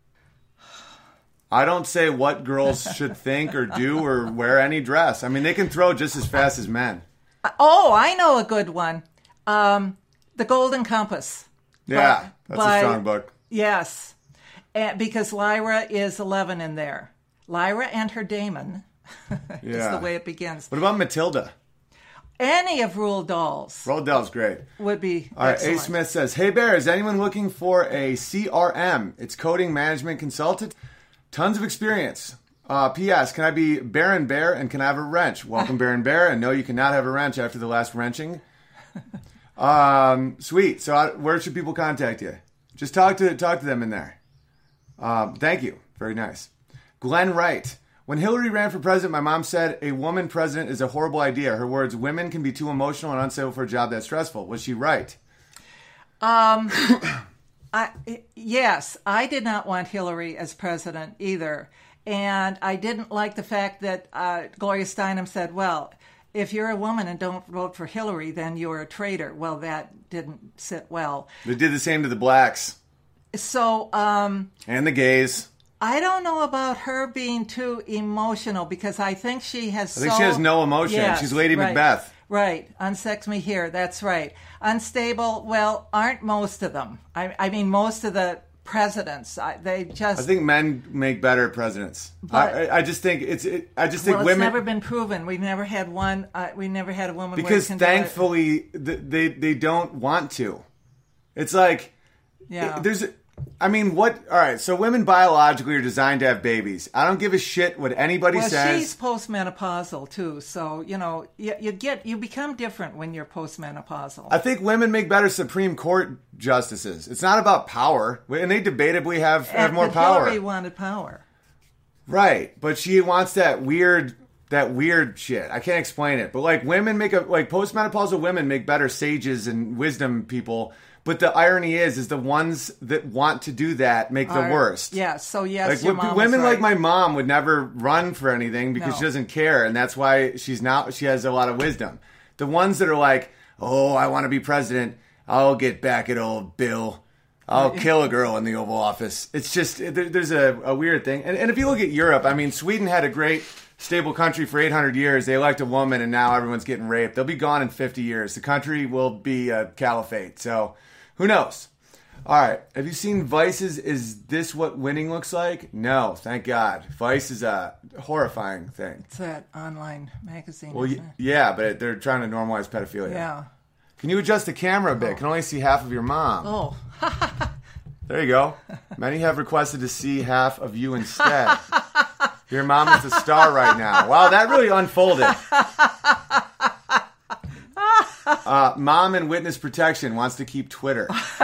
I don't say what girls should think or do or wear any dress. I mean, they can throw just as fast as men. Oh, I know a good one. Um, The Golden Compass. Yeah, By- that's by- a strong book. Yes, and because Lyra is eleven in there. Lyra and her daemon is Yeah. the way it begins. What about Matilda? Any of Roald Dahl's Roald Dahl's great. would be All right, excellent. A. Smith says, hey, Bear, is anyone looking for a C R M? It's coding management consultant. Tons of experience. Uh, P S. Can I be Baron Bear and can I have a wrench? Welcome, Baron Bear. And no, you cannot have a wrench after the last wrenching. Um, sweet. So uh, where should people contact you? Just talk to talk to them in there. Um, thank you. Very nice. Glenn Wright. When Hillary ran for president, my mom said a woman president is a horrible idea. Her words, women can be too emotional and unstable for a job that's stressful. Was she right? Um, I, yes, I did not want Hillary as president either. And I didn't like the fact that uh, Gloria Steinem said, well, if you're a woman and don't vote for Hillary, then you're a traitor. Well, that didn't sit well. They did the same to the blacks So um, and the gays. I don't know about her being too emotional because I think she has I think so- she has no emotion. Yes, She's Lady right, Macbeth. Right. Unsex me here. That's right. Unstable, well, aren't most of them. I, I mean, most of the presidents. I, they just. I think men make better presidents. But- I, I, I just think it's. It, I just think well, it's women. never been proven. We've never had one. Uh, we never had a woman where because it can do it. thankfully th- they they don't want to. It's like Yeah. it- there's. I mean, what? All right, so women biologically are designed to have babies. I don't give a shit what anybody Well, says. she's postmenopausal too, so you know you, you get you become different when you're postmenopausal. I think women make better Supreme Court justices. It's not about power, and they debatably have, have And- more but power. Hillary wanted power. Right, but she wants that weird, that weird shit. I can't explain it, but like women make a like postmenopausal women make better sages and wisdom people. But the irony is, is the ones that want to do that make the Are- worst. Yeah, so yes, Like your w- mom women was right. like my mom would never run for anything because No. she doesn't care, and that's why she's not. She has a lot of wisdom. The ones that are like, "Oh, I want to be president. I'll get back at old Bill. I'll kill a girl in the Oval Office." It's just there, there's a, a weird thing. And, and if you look at Europe, I mean, Sweden had a great stable country for eight hundred years. They elect a woman, and now everyone's getting raped. They'll be gone in fifty years. The country will be a caliphate. So who knows? All right. Have you seen Vice's Is This What Winning Looks Like? No, thank God. Vice is a horrifying thing. It's that online magazine. Well, isn't y- it? yeah, but they're trying to normalize pedophilia. Yeah. Can you adjust the camera a bit? Can only see half of your mom. Oh, There you go. Many have requested to see half of you instead. Your mom is the star right now. Wow, that really unfolded. Uh, mom in witness protection wants to keep Twitter.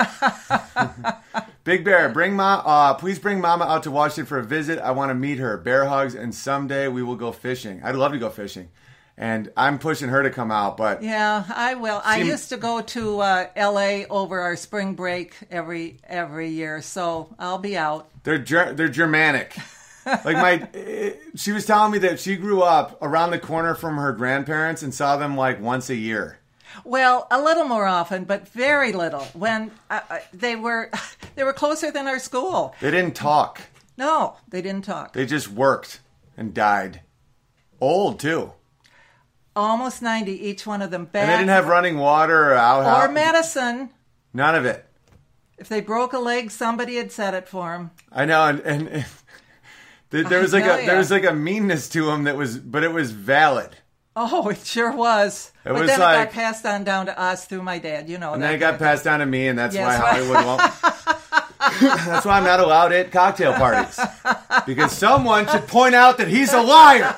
Big Bear, bring ma- uh, please bring Mama out to Washington for a visit. I want to meet her. Bear hugs, and someday we will go fishing. I'd love to go fishing. And I'm pushing her to come out, but yeah, I will. I See- used to go to uh, L A over our spring break every every year, so I'll be out. they're ger- they're Germanic. Like my, eh, she was telling me that she grew up around the corner from her grandparents and saw them like once a year. Well, a little more often, but very little. When uh, uh, they were they were closer than our school. They didn't talk. No, they didn't talk. They just worked and died. Old too. Almost ninety, each one of them. Back And they didn't have running water or outhouse. or medicine. None of it. If they broke a leg, somebody had said it for them. I know, and, and, and there, there was like tell a ya. there was like a meanness to him that was, but it was valid. Oh, it sure was. It but was then it like- got passed on down to us through my dad. You know And that. then it got passed down to me, and that's Yes, why right. Hollywood won't. That's why I'm not allowed at cocktail parties, because someone should point out that he's a liar.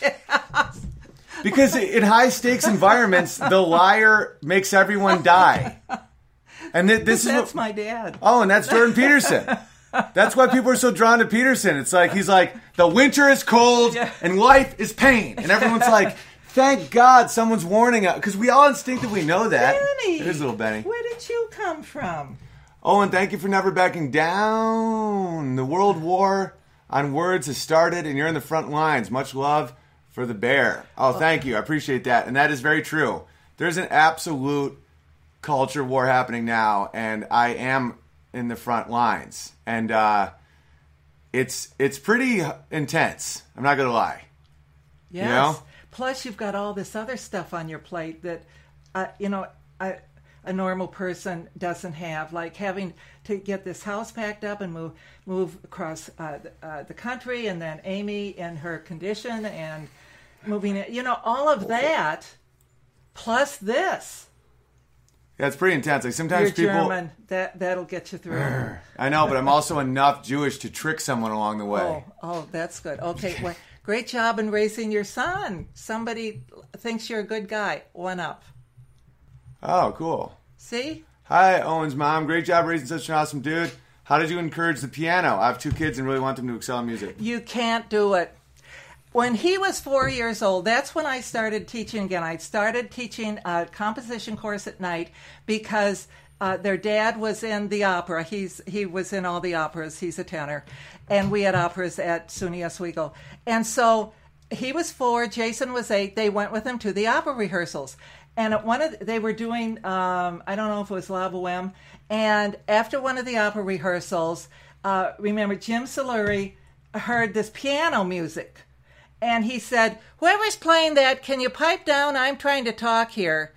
Because in high stakes environments, the liar makes everyone die. And th- this is That's what, my dad. oh, and that's Jordan Peterson. That's why people are so drawn to Peterson. It's like he's like, the winter is cold Yeah. and life is pain, and everyone's like, thank God someone's warning us, because we all instinctively know that. Benny! There's little Benny. Where did you come from? Oh, and thank you for never backing down. The World War on Words has started, and you're in the front lines. Much love for the bear. Oh, thank you. I appreciate that. And that is very true. There's an absolute culture war happening now, and I am in the front lines. And uh, it's it's pretty intense. I'm not going to lie. Yes. know? Plus, you've got all this other stuff on your plate that, uh, you know, a, a normal person doesn't have, like having to get this house packed up and move move across uh, the, uh, the country, and then Amy in her condition and moving it. You know, all of that, plus this. Yeah, it's pretty intense. Like sometimes You're people. German. That that'll get you through. I know, but I'm also enough Jewish to trick someone along the way. Oh, oh, that's good. Okay, well, great job in raising your son. Somebody thinks you're a good guy. One up. Oh, cool. See? Hi, Owen's mom. Great job raising such an awesome dude. How did you encourage the piano? I have two kids and really want them to excel in music. You can't do it. When he was four years old, that's when I started teaching again. I started teaching a composition course at night because uh, their dad was in the opera. He's he was in all the operas. He's a tenor, and we had operas at SUNY Oswego. And so he was four. Jason was eight. They went with him to the opera rehearsals, and at one of the, they were doing um, I don't know if it was La Boheme. And after one of the opera rehearsals, uh, remember Jim Saluri heard this piano music. And he said, whoever's playing that, can you pipe down? I'm trying to talk here.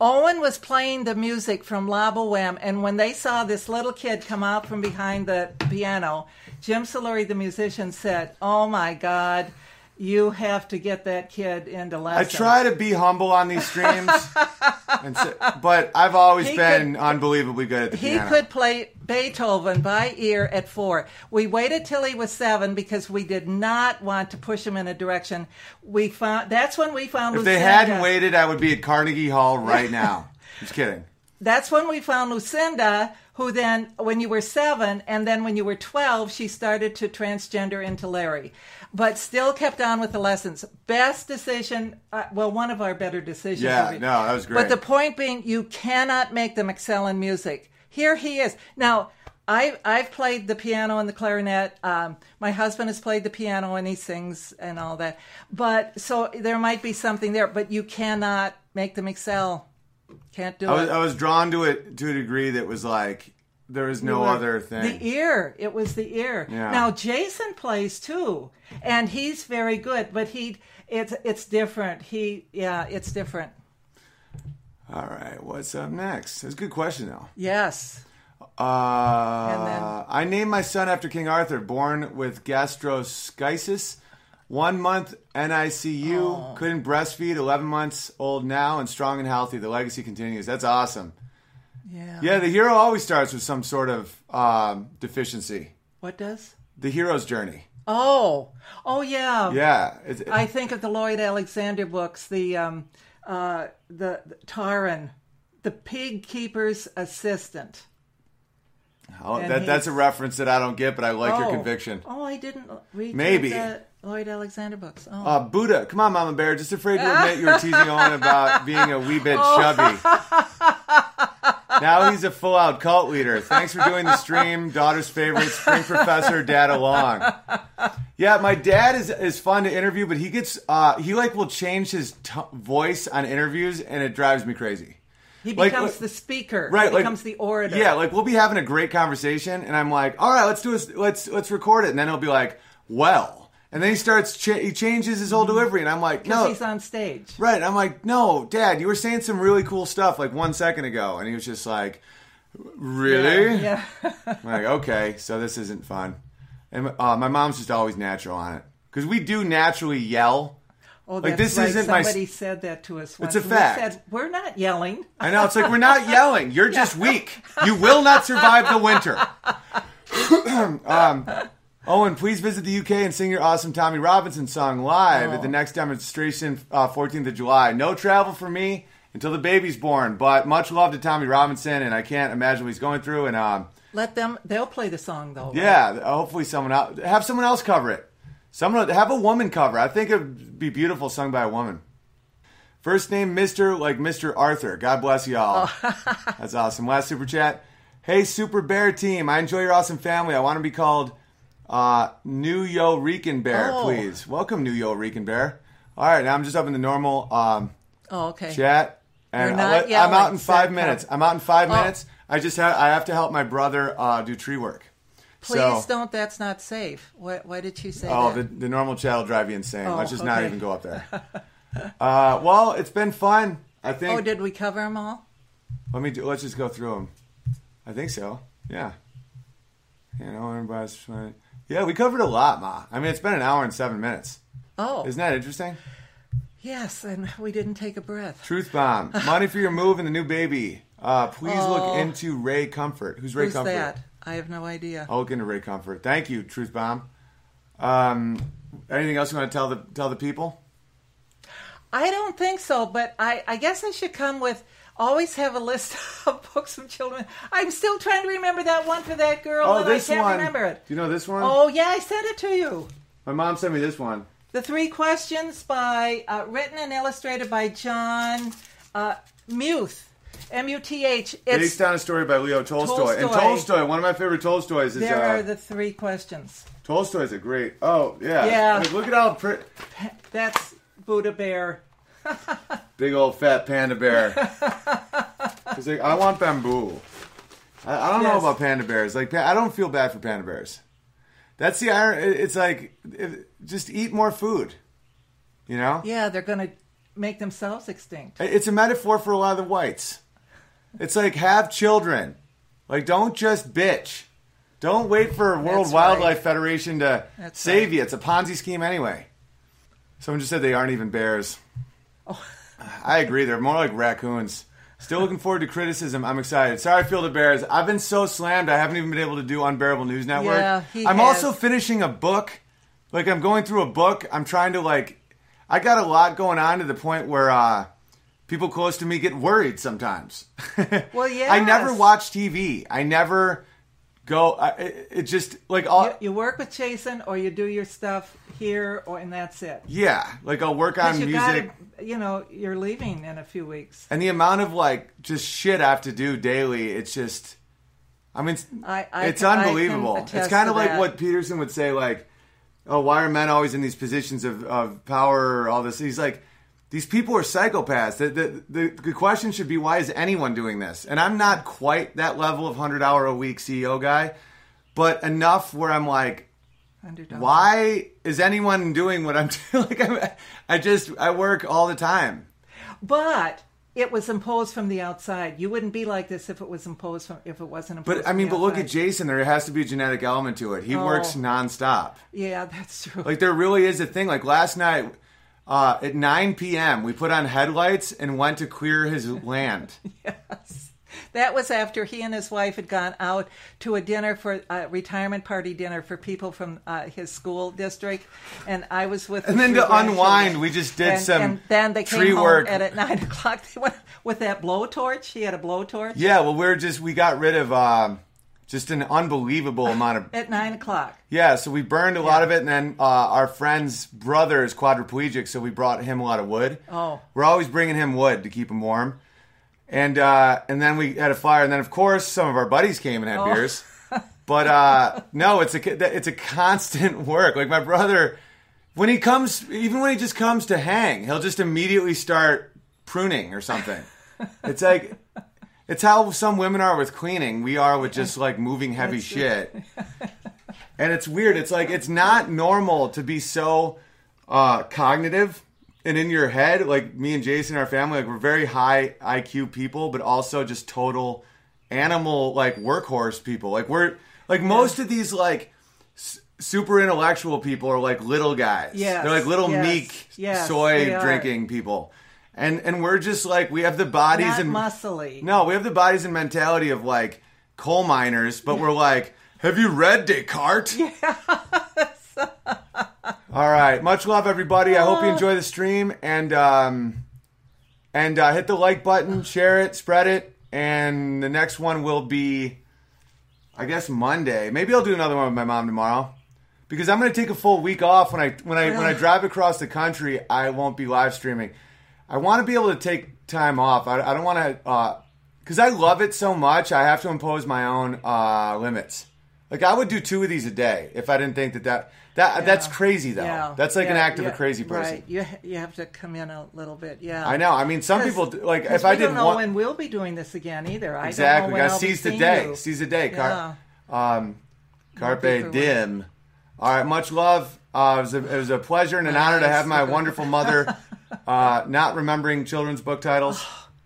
Owen was playing the music from La Boheme, and when they saw this little kid come out from behind the piano, Jim Saluri, the musician, said, "Oh my God, you have to get that kid into lessons." I try to be humble on these streams, and so, but I've always He been could- unbelievably good at the He piano. could play Beethoven by ear at four. We waited till he was seven because we did not want to push him in a direction. We found that's when we found If they Lucinda. hadn't waited, I would be at Carnegie Hall right now. Just kidding. That's when we found Lucinda, who then, when you were seven, and then when you were twelve, she started to transgender into Larry, but still kept on with the lessons. Best decision, uh, well, one of our better decisions. Yeah, of it. no, that was great. But the point being, you cannot make them excel in music. Here he is. Now, I, I've played the piano and the clarinet. Um, my husband has played the piano and he sings and all that. But so there might be something there, but you cannot make them excel. Can't do I was, it. I was drawn to it to a degree that was like there was no You were- other thing. The ear. It was the ear. Yeah. Now Jason plays too, and he's very good. But he, it's it's different. He, yeah, it's different. All right, what's up next? That's a good question, though. Yes. Uh, And then- I named my son after King Arthur, born with gastroschisis. One month N I C U, Oh. couldn't breastfeed, eleven months old now, and strong and healthy. The legacy continues. That's awesome. Yeah. Yeah, the hero always starts with some sort of um, deficiency. What does? The hero's journey. Oh. Oh yeah. Yeah. It's, I think of the Lloyd Alexander books. The um, uh, the, the Taran, the pig keeper's assistant. oh, and that, that's a he's- reference that I don't get, but I like your Oh. conviction. Oh, I didn't read Maybe. the Lloyd Alexander books. Oh. Uh, Buddha, come on, Mama Bear. Just afraid to admit you were teasing Owen about being a wee bit Oh. chubby. Now he's a full-out cult leader. Thanks for doing the stream. Daughter's favorite, Spring Professor, Dad along. Yeah, my dad is is fun to interview, but he gets uh, he like will change his t- voice on interviews, and it drives me crazy. He Like- becomes like- the speaker. Right, He like- becomes the orator. Yeah, like we'll be having a great conversation, and I'm like, all right, let's do this. Let's let's record it, and then he'll be like, well, and then he starts cha- he changes his whole delivery, and I'm like, because no, he's on stage. right. And I'm like, no, Dad, you were saying some really cool stuff like one second ago, and he was just like, really? Yeah. I'm like, okay, so this isn't fun. And uh, my mom's just always natural on it because we do naturally yell. Oh, Like, that's this right. isn't my- Somebody said that to us once. a and fact. We said, we're not yelling. I know, it's like we're not yelling. You're just weak. You will not survive the winter. um, Owen, please visit the U K and sing your awesome Tommy Robinson song live Oh. at the next demonstration, uh, fourteenth of July. No travel for me until the baby's born, but much love to Tommy Robinson, and I can't imagine what he's going through. And um, Let them, they'll play the song, though. right? yeah, hopefully someone else, have someone else cover it. Someone have a woman cover. I think it'd be beautiful sung by a woman. First name Mister like Mister Arthur. God bless you all. That's awesome. Last super chat. Hey, Super Bear team. I enjoy your awesome family. I want to be called uh, New Yo Rican Bear, Oh. please. Welcome, New Yo Rican Bear. All right, now I'm just up in the normal um, Oh, okay. chat. And You're not I'll let- I'm yelling, out in five said minutes. Cup. I'm out in five Oh. minutes. I just have, I have to help my brother uh, do tree work. Please So- don't. That's not safe. Why, why did she say Oh, that? the, the normal chat will drive you insane. Oh, Let's just not okay. even go up there. uh, well, it's been fun. I think. Oh, did we cover them all? Let me do, let's just go through them. I think so. Yeah. You know, everybody's trying. Yeah, we covered a lot, Ma. I mean, it's been an hour and seven minutes. Oh, Isn't that interesting? yes, and we didn't take a breath. Truth bomb. Money for your move and the new baby. Uh, please Oh. look into Ray Comfort. Who's Ray Who's Comfort? that? I have no idea. I'll look into Ray Comfort. Thank you, Truth bomb. Um, anything else you want to tell the tell the people? I don't think so, but I, I guess I should come with always have a list of books from children. I'm still trying to remember that one for that girl, Oh, and this I can't one. remember it. Do you know this one? Oh, yeah, I sent it to you. My mom sent me this one. The Three Questions by, uh, written and illustrated by John uh, Muth, M U T H. It's, Based on a story by Leo Tolstoy. And Tolstoy. Tolstoy, one of my favorite Tolstoys is there uh, are the three questions. Tolstoy's a great. Oh yeah, Yeah. Like, look at how pretty, That's Buddha Bear. big old fat panda bear. He's like, I want bamboo. I, I don't know Yes. about panda bears. Like, pa- I don't feel bad for panda bears. That's the iron. It's like, if, just eat more food. You know? Yeah, they're going to make themselves extinct. It's a metaphor for a lot of the whites. It's like, have children. Like, don't just bitch. Don't wait for World That's Wildlife right. Federation to That's save right. you. It's a Ponzi scheme anyway. Someone just said they aren't even bears. Oh. I agree. They're more like raccoons. Still looking forward to criticism. I'm excited. Sorry, Phil the Bears. I've been so slammed. I haven't even been able to do Unbearable News Network. Yeah, he I'm has. also finishing a book. Like, I'm going through a book. I'm trying to, like... I got a lot going on to the point where uh, people close to me get worried sometimes. Well, yes. I never watch T V. I never go... I, it, it just, like... all. You, you work with Jason, or you do your stuff here, or and that's it. Yeah. Like, I'll work on you music... Gotta, you know, you're leaving in a few weeks. And the amount of, like, just shit I have to do daily, it's just... I mean, I, I it's can, unbelievable. I can It's attest kind of to like that. what Peterson would say, like, oh, why are men always in these positions of, of power or all this? He's like, these people are psychopaths. The, the, the, the question should be, why is anyone doing this? And I'm not quite that level of one hundred hour a week C E O guy, but enough where I'm like, Underdog. why is anyone doing what I'm doing? Like, I'm, I just, I work all the time. But it was imposed from the outside. You wouldn't be like this if it was imposed from if it wasn't imposed. But I from mean, the but look at outside. Jason. There has to be a genetic element to it. He Oh. works nonstop. Yeah, that's true. Like, there really is a thing. Like, last night uh, at nine p.m., we put on headlights and went to clear his land. Yes. That was after he and his wife had gone out to a dinner for a retirement party dinner for people from uh, his school district, and I was with. And the then three to grandchildren. unwind, we just did and, some and then they came tree home work. and at nine o'clock they went with that blowtorch. He had a blowtorch Yeah, well, we're just, we got rid of um, just an unbelievable amount of. at nine o'clock. Yeah, so we burned a lot of it, and then uh, our friend's brother is quadriplegic, so we brought him a lot of wood. Oh. We're always bringing him wood to keep him warm. And uh, and then we had a fire, and then of course some of our buddies came and had Oh. beers. But uh, no, it's a it's a constant work. Like, my brother, when he comes, even when he just comes to hang, he'll just immediately start pruning or something. It's like, it's how some women are with cleaning. We are with just like moving heavy That's shit. And it's weird. It's like, it's not normal to be so uh, cognitive. And in your head, like me and Jason, our family, like, we're very high I Q people, but also just total animal, like, workhorse people. Like, we're, like, most of these, like, s- super intellectual people are, like, little guys. Yes, They're, like, little yes, meek, yes, soy they are. drinking people. And and we're just, like, we have the bodies Not and... muscly. No, we have the bodies and mentality of, like, coal miners, but we're like, have you read Descartes? Yes. All right. Much love, everybody. I hope you enjoy the stream. And um, and uh, hit the like button, share it, spread it. And the next one will be, I guess, Monday. Maybe I'll do another one with my mom tomorrow. Because I'm going to take a full week off. When I when I when I drive across the country, I won't be live streaming. I want to be able to take time off. I, I don't want to... Uh, because I love it so much, I have to impose my own uh, limits. Like, I would do two of these a day if I didn't think that that... that Yeah. That's crazy, though. Yeah. That's like an Yeah, act of yeah, a crazy person. Right. You you have to come in a little bit. Yeah. I know. I mean, some people... do- Like, if we I did don't know one... when we'll be doing this again either. I Exactly. don't know We when got I'll to be seize the seeing day. you. Seize the day. Car- um, be Carpe for diem. All right. Much love. Uh, it, was a, it was a pleasure and an honor to have my wonderful mother uh, not remembering children's book titles.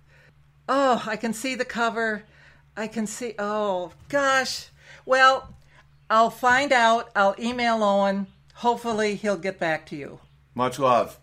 Oh, I can see the cover. I can see. Oh, gosh. Well, I'll find out. I'll email Owen. Hopefully, he'll get back to you. Much love.